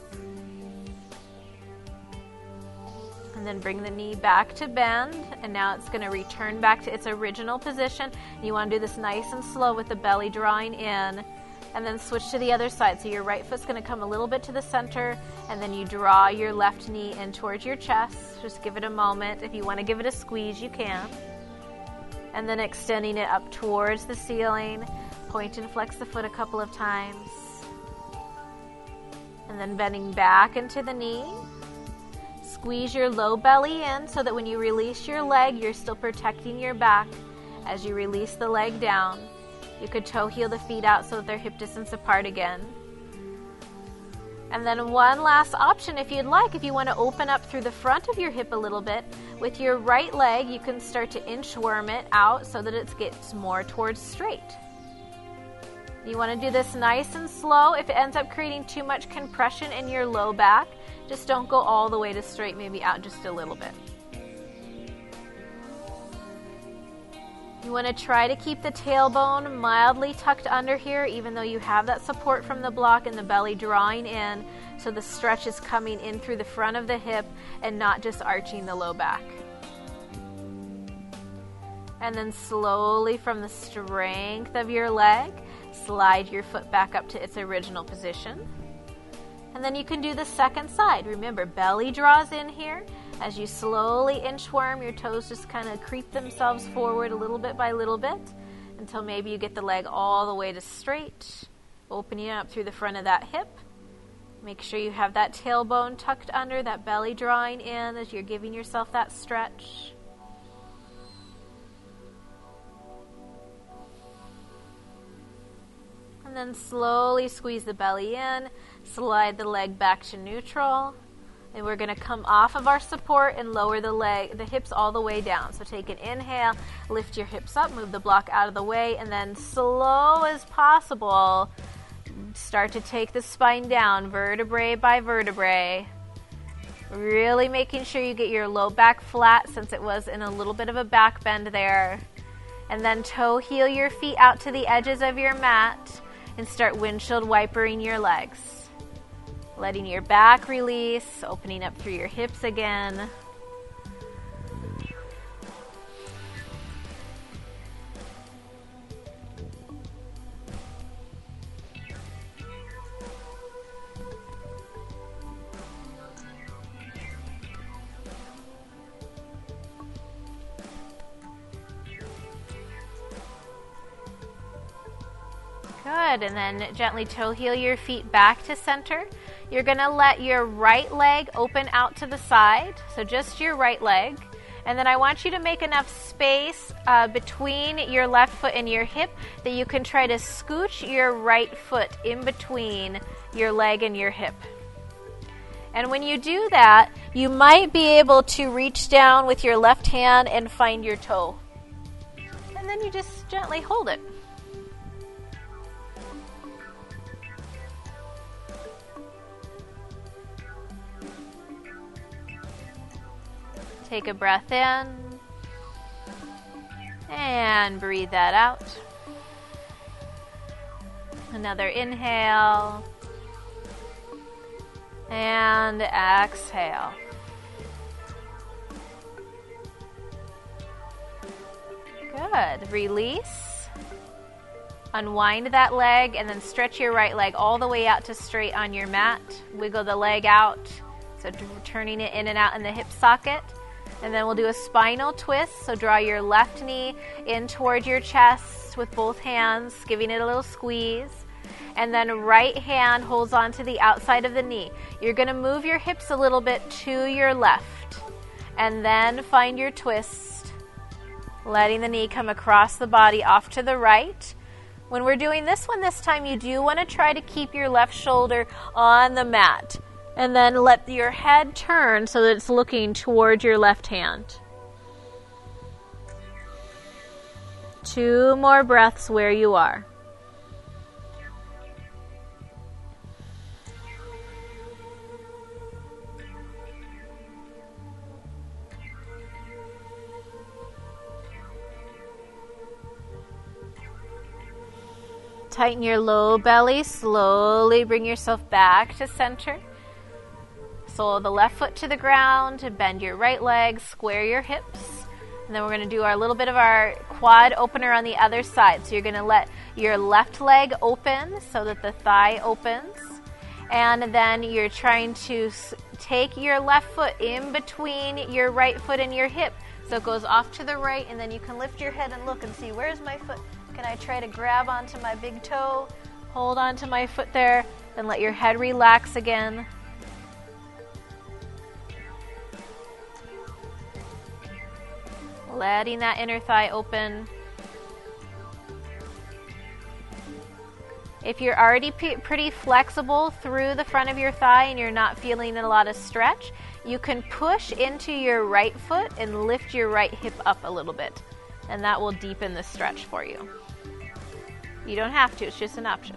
Speaker 2: And then bring the knee back to bend. And now it's going to return back to its original position. You want to do this nice and slow with the belly drawing in. And then switch to the other side. So your right foot's going to come a little bit to the center. And then you draw your left knee in towards your chest. Just give it a moment. If you want to give it a squeeze, you can. And then extending it up towards the ceiling. Point and flex the foot a couple of times. And then bending back into the knee. Squeeze your low belly in so that when you release your leg, you're still protecting your back as you release the leg down. You could toe heel the feet out so that they're hip distance apart again. And then one last option, if you'd like, if you want to open up through the front of your hip a little bit, with your right leg, you can start to inchworm it out so that it gets more towards straight. You want to do this nice and slow. If it ends up creating too much compression in your low back, just don't go all the way to straight, maybe out just a little bit. You want to try to keep the tailbone mildly tucked under here, even though you have that support from the block and the belly drawing in, so the stretch is coming in through the front of the hip and not just arching the low back. And then slowly from the strength of your leg, slide your foot back up to its original position. And then you can do the second side. Remember, belly draws in here. As you slowly inchworm, your toes just kind of creep themselves forward a little bit by little bit until maybe you get the leg all the way to straight, opening up through the front of that hip. Make sure you have that tailbone tucked under, that belly drawing in as you're giving yourself that stretch. And then slowly squeeze the belly in, slide the leg back to neutral. And we're going to come off of our support and lower the hips all the way down. So take an inhale, lift your hips up, move the block out of the way, and then slow as possible, start to take the spine down, vertebrae by vertebrae. Really making sure you get your low back flat since it was in a little bit of a back bend there. And then toe heel your feet out to the edges of your mat and start windshield wipering your legs. Letting your back release, opening up through your hips again. Good, and then gently toe heel your feet back to center. You're going to let your right leg open out to the side, so just your right leg. And then I want you to make enough space between your left foot and your hip that you can try to scooch your right foot in between your leg and your hip. And when you do that, you might be able to reach down with your left hand and find your toe. And then you just gently hold it. Take a breath in and breathe that out. Another inhale and exhale. Good. Release. Unwind that leg and then stretch your right leg all the way out to straight on your mat. Wiggle the leg out, so turning it in and out in the hip socket. And then we'll do a spinal twist, so draw your left knee in toward your chest with both hands, giving it a little squeeze. And then right hand holds on to the outside of the knee. You're going to move your hips a little bit to your left. And then find your twist, letting the knee come across the body off to the right. When we're doing this one this time, you do want to try to keep your left shoulder on the mat. And then let your head turn so that it's looking toward your left hand. 2 more breaths where you are. Tighten your low belly. Slowly bring yourself back to center. Sole the left foot to the ground, bend your right leg, square your hips. And then we're going to do our little bit of our quad opener on the other side. So you're going to let your left leg open so that the thigh opens. And then you're trying to take your left foot in between your right foot and your hip. So it goes off to the right, and then you can lift your head and look and see, where's my foot? Can I try to grab onto my big toe? Hold onto my foot there, then let your head relax again. Letting that inner thigh open. If you're already pretty flexible through the front of your thigh and you're not feeling a lot of stretch, you can push into your right foot and lift your right hip up a little bit, and that will deepen the stretch for you. You don't have to, it's just an option.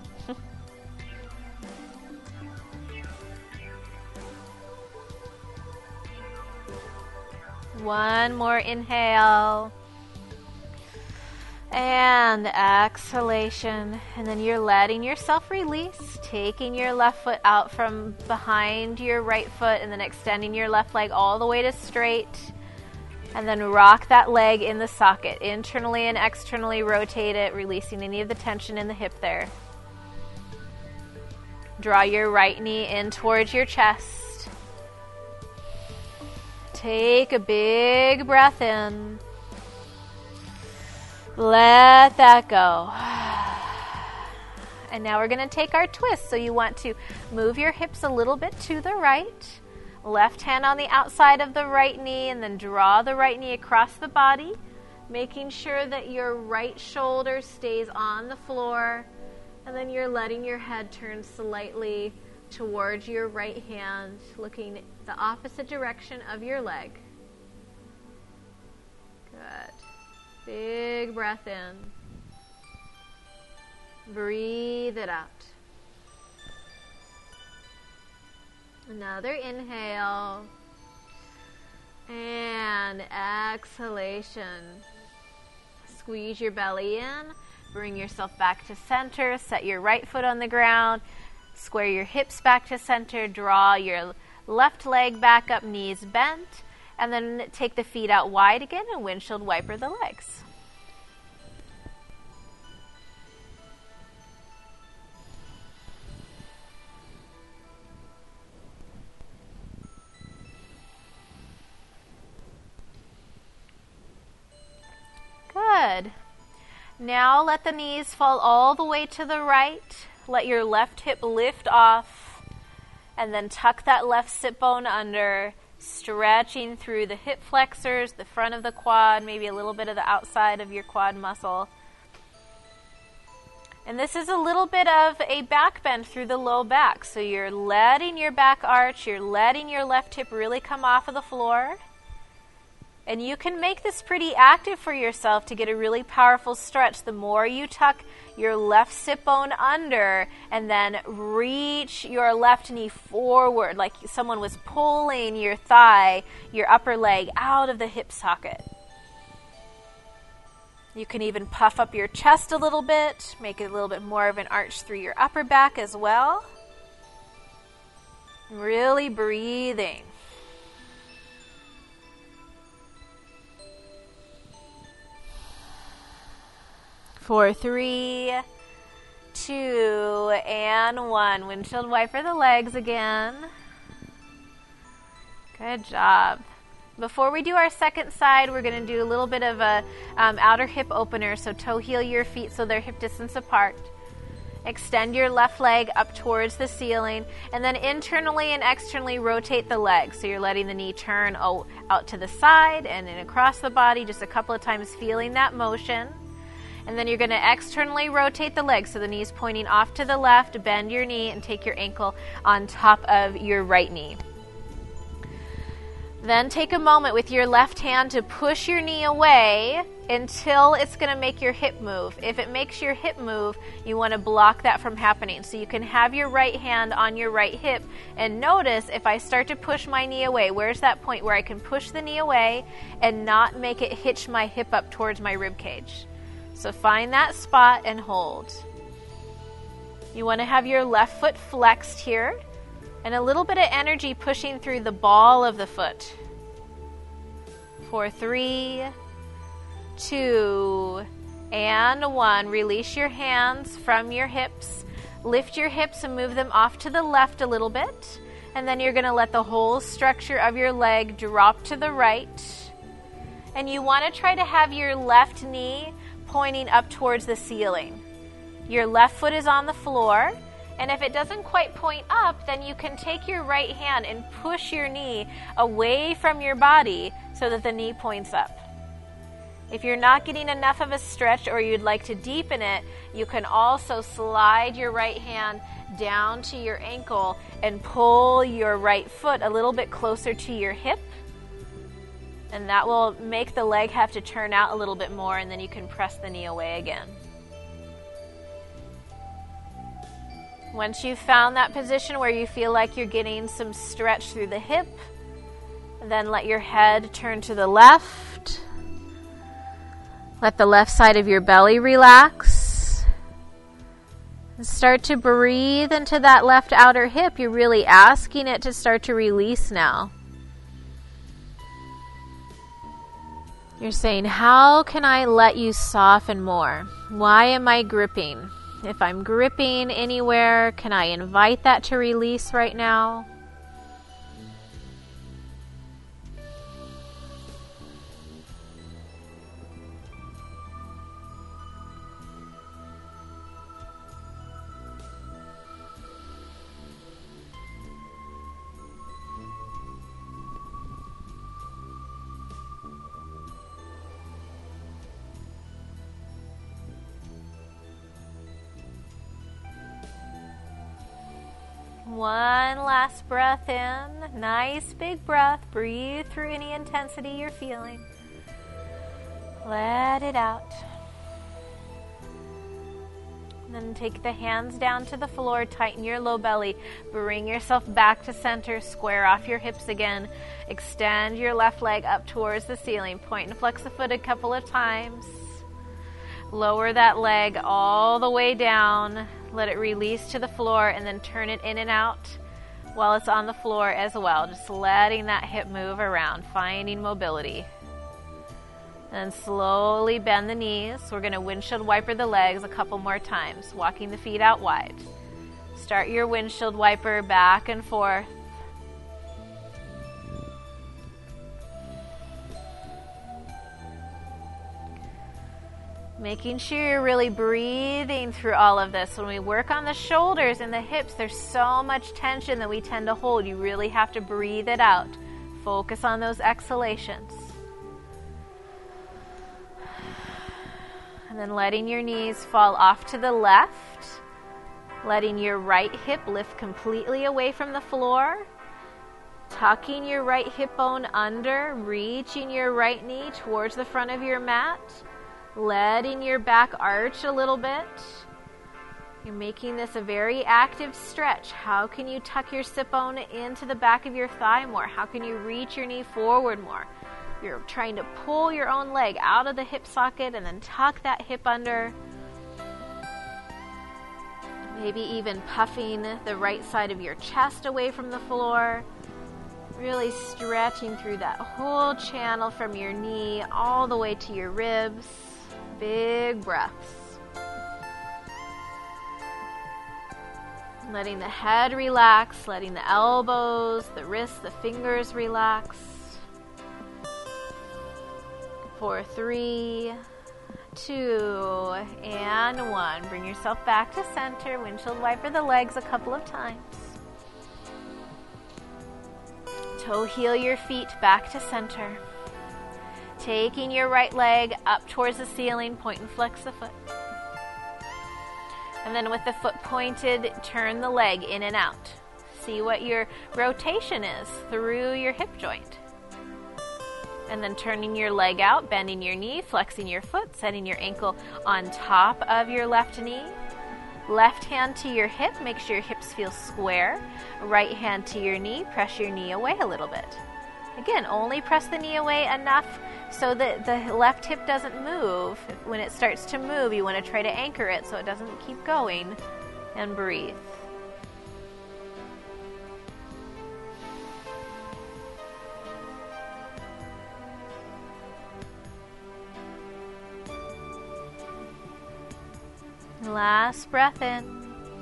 Speaker 2: One more inhale. And exhalation. And then you're letting yourself release, taking your left foot out from behind your right foot and then extending your left leg all the way to straight. And then rock that leg in the socket. Internally and externally rotate it, releasing any of the tension in the hip there. Draw your right knee in towards your chest. Take a big breath in. Let that go. And now we're going to take our twist. So you want to move your hips a little bit to the right. Left hand on the outside of the right knee, and then draw the right knee across the body, making sure that your right shoulder stays on the floor. And then you're letting your head turn slightly towards your right hand, looking the opposite direction of your leg. Good. Big breath in. Breathe it out. Another inhale. And exhalation. Squeeze your belly in. Bring yourself back to center. Set your right foot on the ground. Square your hips back to center. Draw your left leg back up, knees bent. And then take the feet out wide again and windshield wiper the legs. Good. Now let the knees fall all the way to the right. Let your left hip lift off. And then tuck that left sit bone under, stretching through the hip flexors, the front of the quad, maybe a little bit of the outside of your quad muscle. And this is a little bit of a back bend through the low back. So you're letting your back arch, you're letting your left hip really come off of the floor. And you can make this pretty active for yourself to get a really powerful stretch. The more you tuck your left sit bone under and then reach your left knee forward like someone was pulling your thigh, your upper leg out of the hip socket. You can even puff up your chest a little bit, make it a little bit more of an arch through your upper back as well. Really breathing. For 3, 2, and 1. Windshield wiper the legs again. Good job. Before we do our second side, we're going to do a little bit of a outer hip opener. So toe heel your feet so they're hip distance apart. Extend your left leg up towards the ceiling. And then internally and externally rotate the leg. So you're letting the knee turn out to the side and then across the body just a couple of times, feeling that motion. And then you're going to externally rotate the leg. So the knee's pointing off to the left. Bend your knee and take your ankle on top of your right knee. Then take a moment with your left hand to push your knee away until it's going to make your hip move. If it makes your hip move, you want to block that from happening. So you can have your right hand on your right hip and notice if I start to push my knee away, where's that point where I can push the knee away and not make it hitch my hip up towards my rib cage. So find that spot and hold. You want to have your left foot flexed here and a little bit of energy pushing through the ball of the foot. For 3, 2, and 1. Release your hands from your hips. Lift your hips and move them off to the left a little bit. And then you're going to let the whole structure of your leg drop to the right. And you want to try to have your left knee pointing up towards the ceiling. Your left foot is on the floor, and if it doesn't quite point up, then you can take your right hand and push your knee away from your body so that the knee points up. If you're not getting enough of a stretch or you'd like to deepen it, you can also slide your right hand down to your ankle and pull your right foot a little bit closer to your hip. And that will make the leg have to turn out a little bit more, and then you can press the knee away again. Once you've found that position where you feel like you're getting some stretch through the hip, then let your head turn to the left. Let the left side of your belly relax. And start to breathe into that left outer hip. You're really asking it to start to release now. You're saying, how can I let you soften more? Why am I gripping? If I'm gripping anywhere, can I invite that to release right now? One last breath in. Nice big breath. Breathe through any intensity you're feeling. Let it out. And then take the hands down to the floor. Tighten your low belly. Bring yourself back to center. Square off your hips again. Extend your left leg up towards the ceiling. Point and flex the foot a couple of times. Lower that leg all the way down. Let it release to the floor and then turn it in and out while it's on the floor as well. Just letting that hip move around, finding mobility. And then slowly bend the knees. We're going to windshield wiper the legs a couple more times, walking the feet out wide. Start your windshield wiper back and forth. Making sure you're really breathing through all of this. When we work on the shoulders and the hips, there's so much tension that we tend to hold. You really have to breathe it out. Focus on those exhalations. And then letting your knees fall off to the left. Letting your right hip lift completely away from the floor. Tucking your right hip bone under. Reaching your right knee towards the front of your mat. Letting your back arch a little bit. You're making this a very active stretch. How can you tuck your sit bone into the back of your thigh more? How can you reach your knee forward more? You're trying to pull your own leg out of the hip socket and then tuck that hip under. Maybe even puffing the right side of your chest away from the floor. Really stretching through that whole channel from your knee all the way to your ribs. Big breaths. Letting the head relax, letting the elbows, the wrists, the fingers relax. 4, 3, 2, and 1. Bring yourself back to center. Windshield wiper the legs a couple of times. Toe heel your feet back to center. Taking your right leg up towards the ceiling, point and flex the foot. And then with the foot pointed, turn the leg in and out. See what your rotation is through your hip joint. And then turning your leg out, bending your knee, flexing your foot, setting your ankle on top of your left knee. Left hand to your hip, make sure your hips feel square. Right hand to your knee, press your knee away a little bit. Again, only press the knee away enough so that the left hip doesn't move. When it starts to move, you want to try to anchor it so it doesn't keep going, and breathe. Last breath in.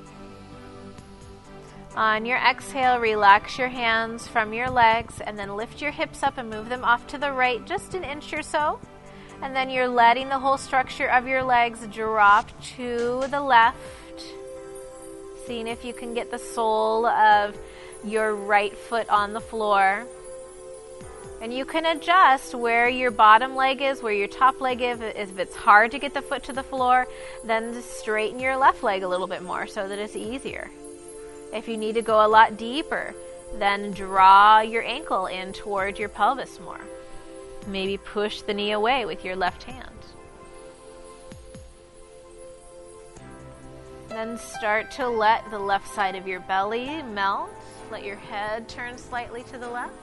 Speaker 2: On your exhale, relax your hands from your legs and then lift your hips up and move them off to the right just an inch or so. And then you're letting the whole structure of your legs drop to the left. Seeing if you can get the sole of your right foot on the floor. And you can adjust where your bottom leg is, where your top leg is. If it's hard to get the foot to the floor, then just straighten your left leg a little bit more so that it's easier. If you need to go a lot deeper, then draw your ankle in toward your pelvis more. Maybe push the knee away with your left hand. Then start to let the left side of your belly melt. Let your head turn slightly to the left.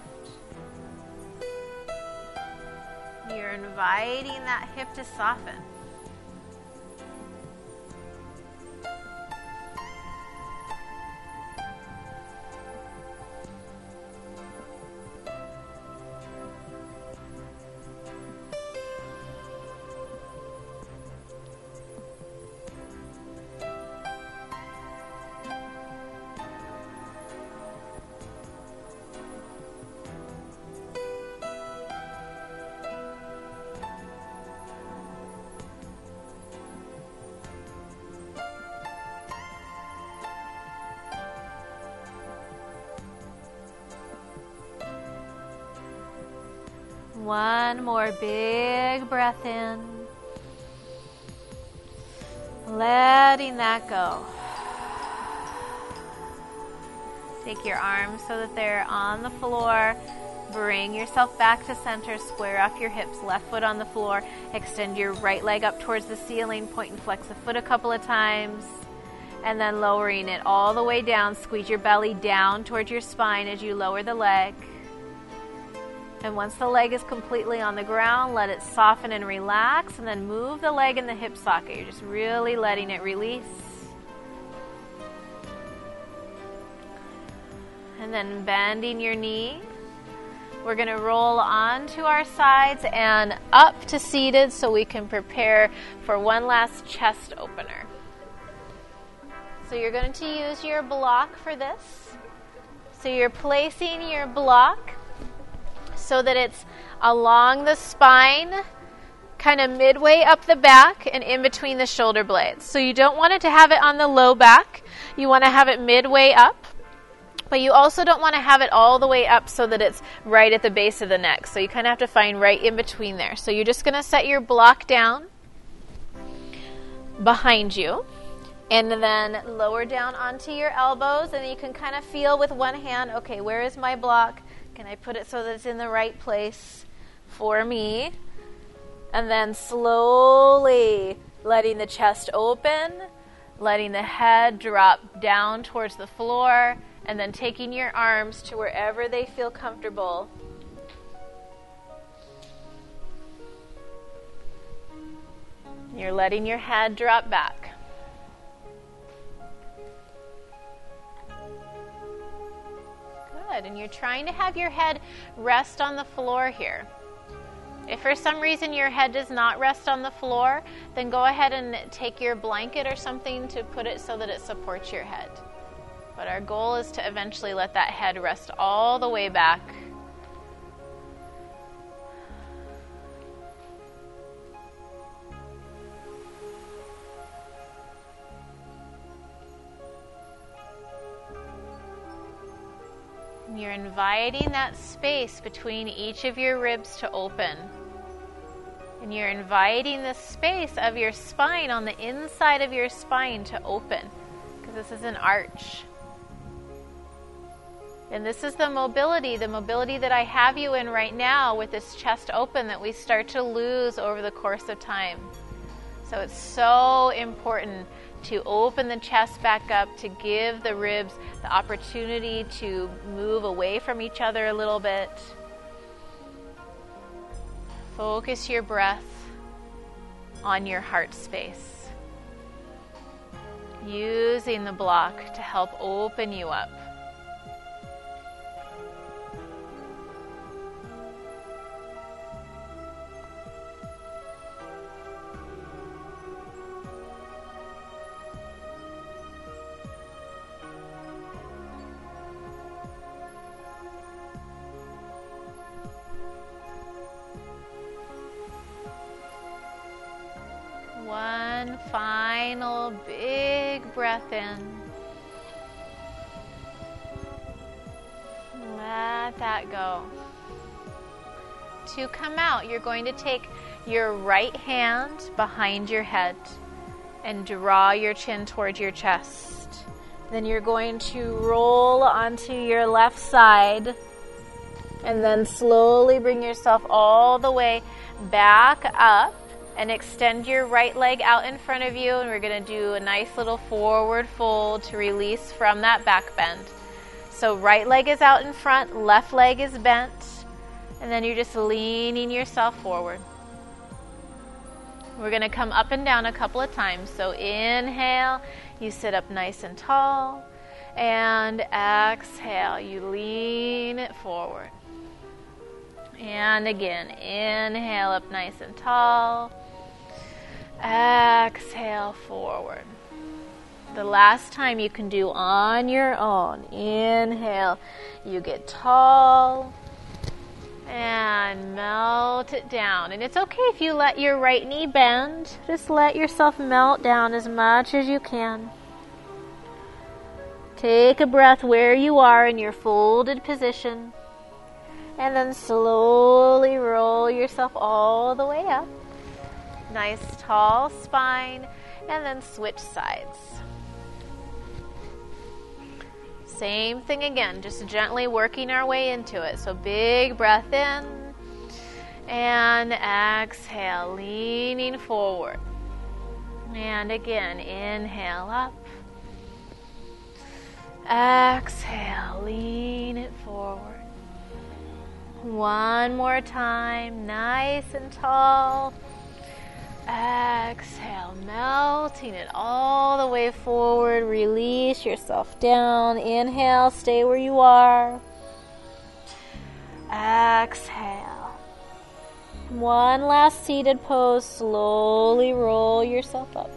Speaker 2: You're inviting that hip to soften. One more big breath in. Letting that go. Take your arms so that they're on the floor. Bring yourself back to center. Square off your hips. Left foot on the floor. Extend your right leg up towards the ceiling. Point and flex the foot a couple of times. And then lowering it all the way down. Squeeze your belly down towards your spine as you lower the leg. And once the leg is completely on the ground, let it soften and relax, and then move the leg in the hip socket. You're just really letting it release. And then bending your knee. We're going to roll onto our sides and up to seated so we can prepare for one last chest opener. So you're going to use your block for this. So you're placing your block so that it's along the spine, kind of midway up the back and in between the shoulder blades. So you don't want it to have it on the low back. You want to have it midway up, but you also don't want to have it all the way up so that it's right at the base of the neck. So you kind of have to find right in between there. So you're just going to set your block down behind you and then lower down onto your elbows, and you can kind of feel with one hand, okay, where is my block? Can I put it so that it's in the right place for me? And then slowly letting the chest open, letting the head drop down towards the floor, and then taking your arms to wherever they feel comfortable. You're letting your head drop back. And you're trying to have your head rest on the floor here. If for some reason your head does not rest on the floor, then go ahead and take your blanket or something to put it so that it supports your head. But our goal is to eventually let that head rest all the way back. You're inviting that space between each of your ribs to open. And you're inviting the space of your spine on the inside of your spine to open, because this is an arch. And this is the mobility that I have you in right now with this chest open that we start to lose over the course of time. So it's so important to open the chest back up, to give the ribs the opportunity to move away from each other a little bit. Focus your breath on your heart space, using the block to help open you up. One final big breath in. Let that go. to come out, you're going to take your right hand behind your head and draw your chin towards your chest. Then you're going to roll onto your left side and then slowly bring yourself all the way back up and extend your right leg out in front of you. And we're going to do a nice little forward fold to release from that back bend. So right leg is out in front, left leg is bent, and then you're just leaning yourself forward. We're going to come up and down a couple of times. So inhale, you sit up nice and tall, and exhale, you lean it forward. And again, inhale up nice and tall, exhale forward. The last time you can do on your own. Inhale, you get tall and melt it down. And it's okay if you let your right knee bend. Just let yourself melt down as much as you can. Take a breath where you are in your folded position. And then slowly roll yourself all the way up. Nice tall spine. And then switch sides. Same thing again, just gently working our way into it. So big breath in and exhale, leaning forward. And again, inhale up. Exhale, lean it forward. One more time, nice and tall. Exhale, melting it all the way forward. Release yourself down. Inhale, stay where you are. Exhale. One last seated pose. Slowly roll yourself up.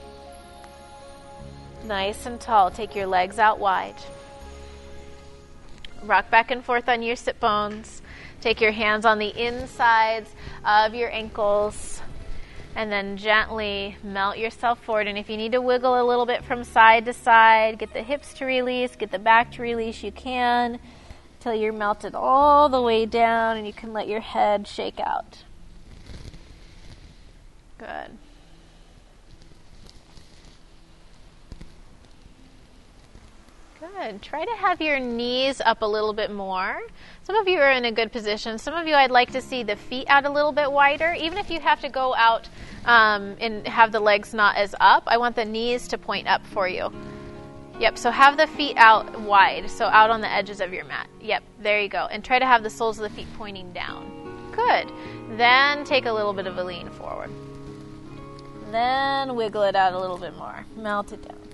Speaker 2: Nice and tall. Take your legs out wide. Rock back and forth on your sit bones. Take your hands on the insides of your ankles. And then gently melt yourself forward. And if you need to wiggle a little bit from side to side, get the hips to release, get the back to release, you can, until you're melted all the way down and you can let your head shake out. Good. Good. Try to have your knees up a little bit more. Some of you are in a good position. Some of you, I'd like to see the feet out a little bit wider. Even if you have to go out and have the legs not as up, I want the knees to point up for you. Yep, so have the feet out wide, so out on the edges of your mat. Yep, there you go. And try to have the soles of the feet pointing down. Good. Then take a little bit of a lean forward. Then wiggle it out a little bit more. Melt it down.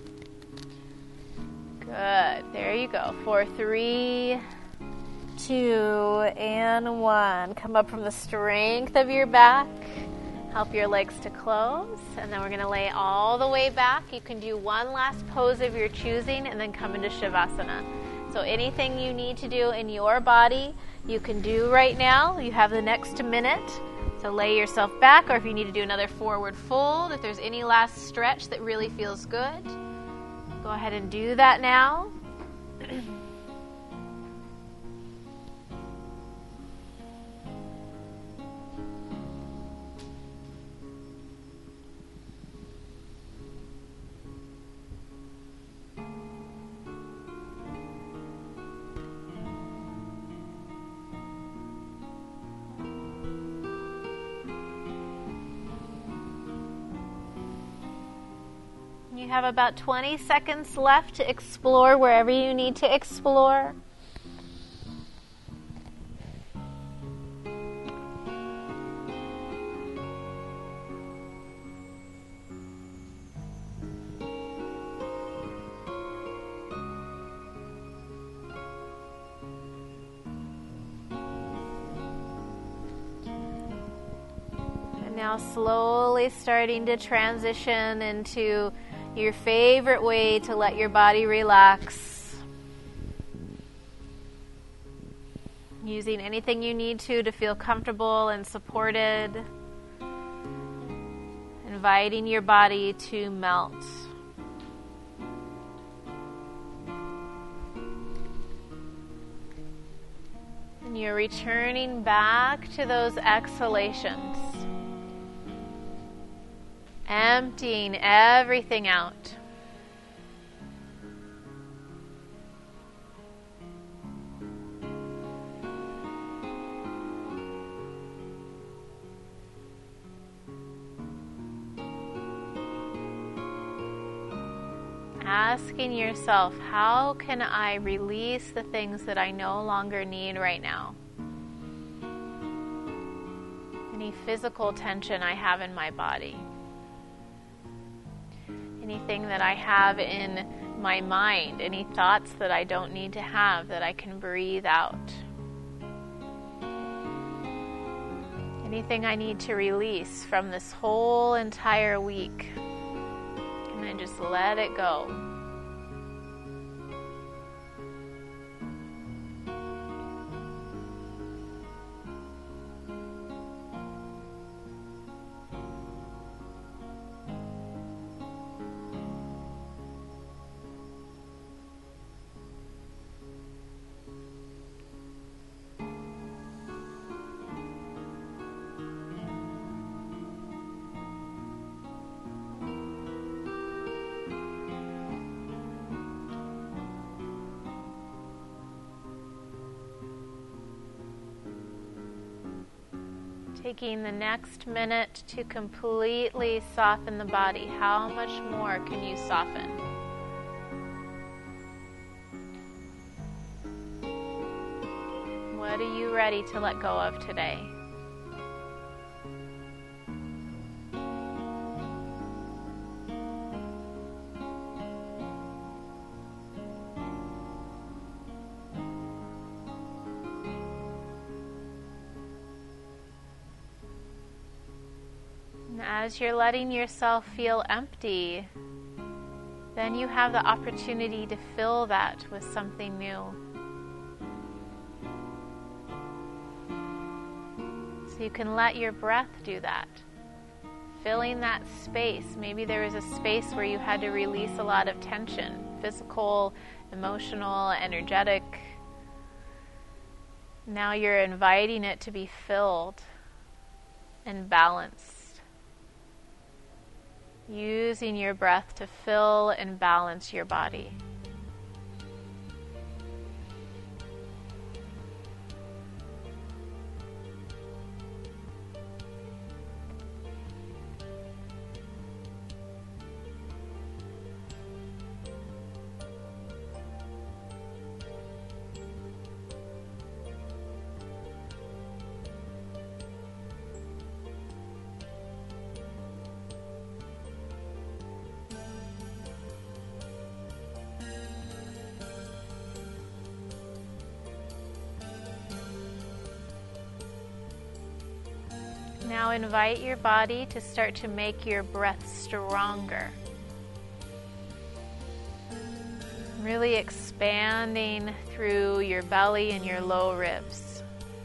Speaker 2: Good. There you go. For 3, 2, and 1. Come up from the strength of your back. Help your legs to close. And then we're going to lay all the way back. You can do one last pose of your choosing and then come into Shavasana. So anything you need to do in your body, you can do right now. You have the next minute. So lay yourself back, or if you need to do another forward fold, if there's any last stretch that really feels good, go ahead and do that now. You have about 20 seconds left to explore wherever you need to explore. And now slowly starting to transition into your favorite way to let your body relax. Using anything you need to feel comfortable and supported. Inviting your body to melt. And you're returning back to those exhalations, emptying everything out. Asking yourself, how can I release the things that I no longer need right now? Any physical tension I have in my body. Anything that I have in my mind, any thoughts that I don't need to have that I can breathe out. Anything I need to release from this whole entire week. And I just let it go. Taking the next minute to completely soften the body. How much more can you soften? What are you ready to let go of today? As you're letting yourself feel empty, then you have the opportunity to fill that with something new. So you can let your breath do that. Filling that space. Maybe there was a space where you had to release a lot of tension, physical, emotional, energetic. Now you're inviting it to be filled and balanced. Using your breath to fill and balance your body. Now invite your body to start to make your breath stronger. Really expanding through your belly and your low ribs.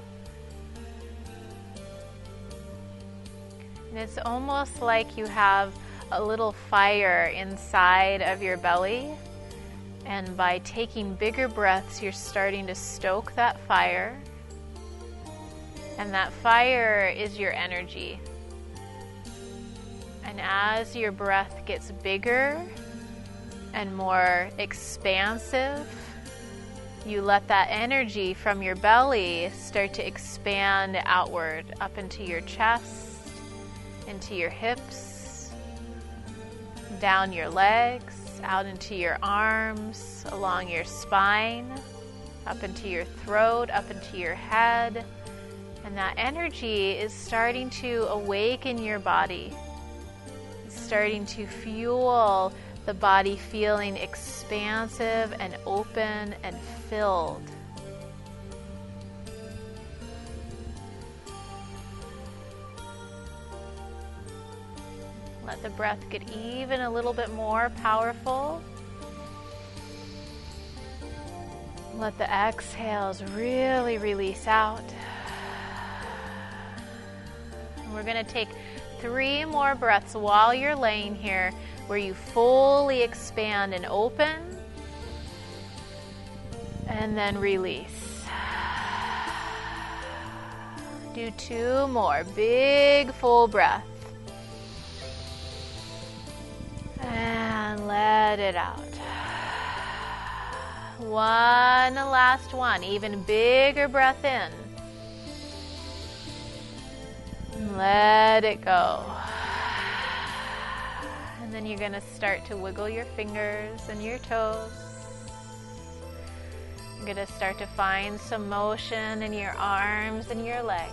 Speaker 2: And it's almost like you have a little fire inside of your belly. And by taking bigger breaths, you're starting to stoke that fire. And that fire is your energy. And as your breath gets bigger and more expansive, you let that energy from your belly start to expand outward, up into your chest, into your hips, down your legs, out into your arms, along your spine, up into your throat, up into your head. And that energy is starting to awaken your body. It's starting to fuel the body feeling expansive and open and filled. Let the breath get even a little bit more powerful. Let the exhales really release out. We're going to take 3 more breaths while you're laying here where you fully expand and open and then release. Do 2 more. Big full breath. And let it out. One last one. Even bigger breath in. Let it go. And then you're going to start to wiggle your fingers and your toes. You're going to start to find some motion in your arms and your legs.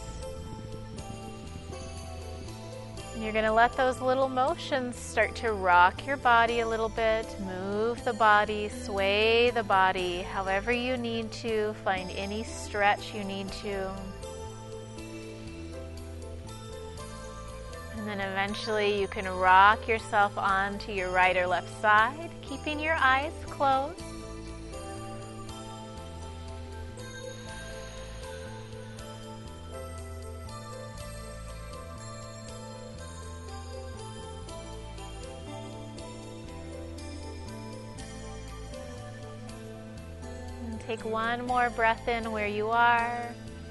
Speaker 2: And you're going to let those little motions start to rock your body a little bit, move the body, sway the body, however you need to, find any stretch you need to. And then eventually you can rock yourself onto your right or left side, keeping your eyes closed. And take one more breath in where you are,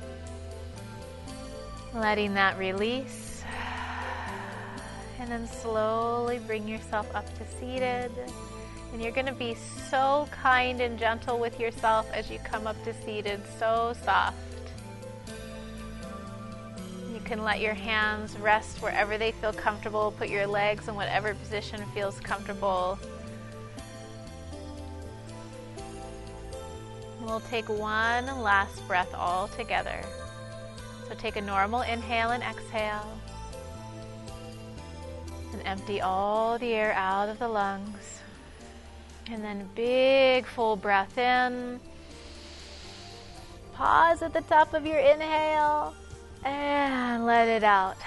Speaker 2: letting that release. And then slowly bring yourself up to seated. And you're going to be so kind and gentle with yourself as you come up to seated, so soft. You can let your hands rest wherever they feel comfortable. Put your legs in whatever position feels comfortable. We'll take one last breath all together. So take a normal inhale and exhale. And empty all the air out of the lungs. And then big full breath in. Pause at the top of your inhale and let it out.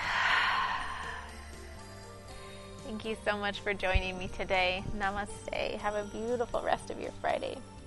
Speaker 2: Thank you so much for joining me today. Namaste. Have a beautiful rest of your Friday.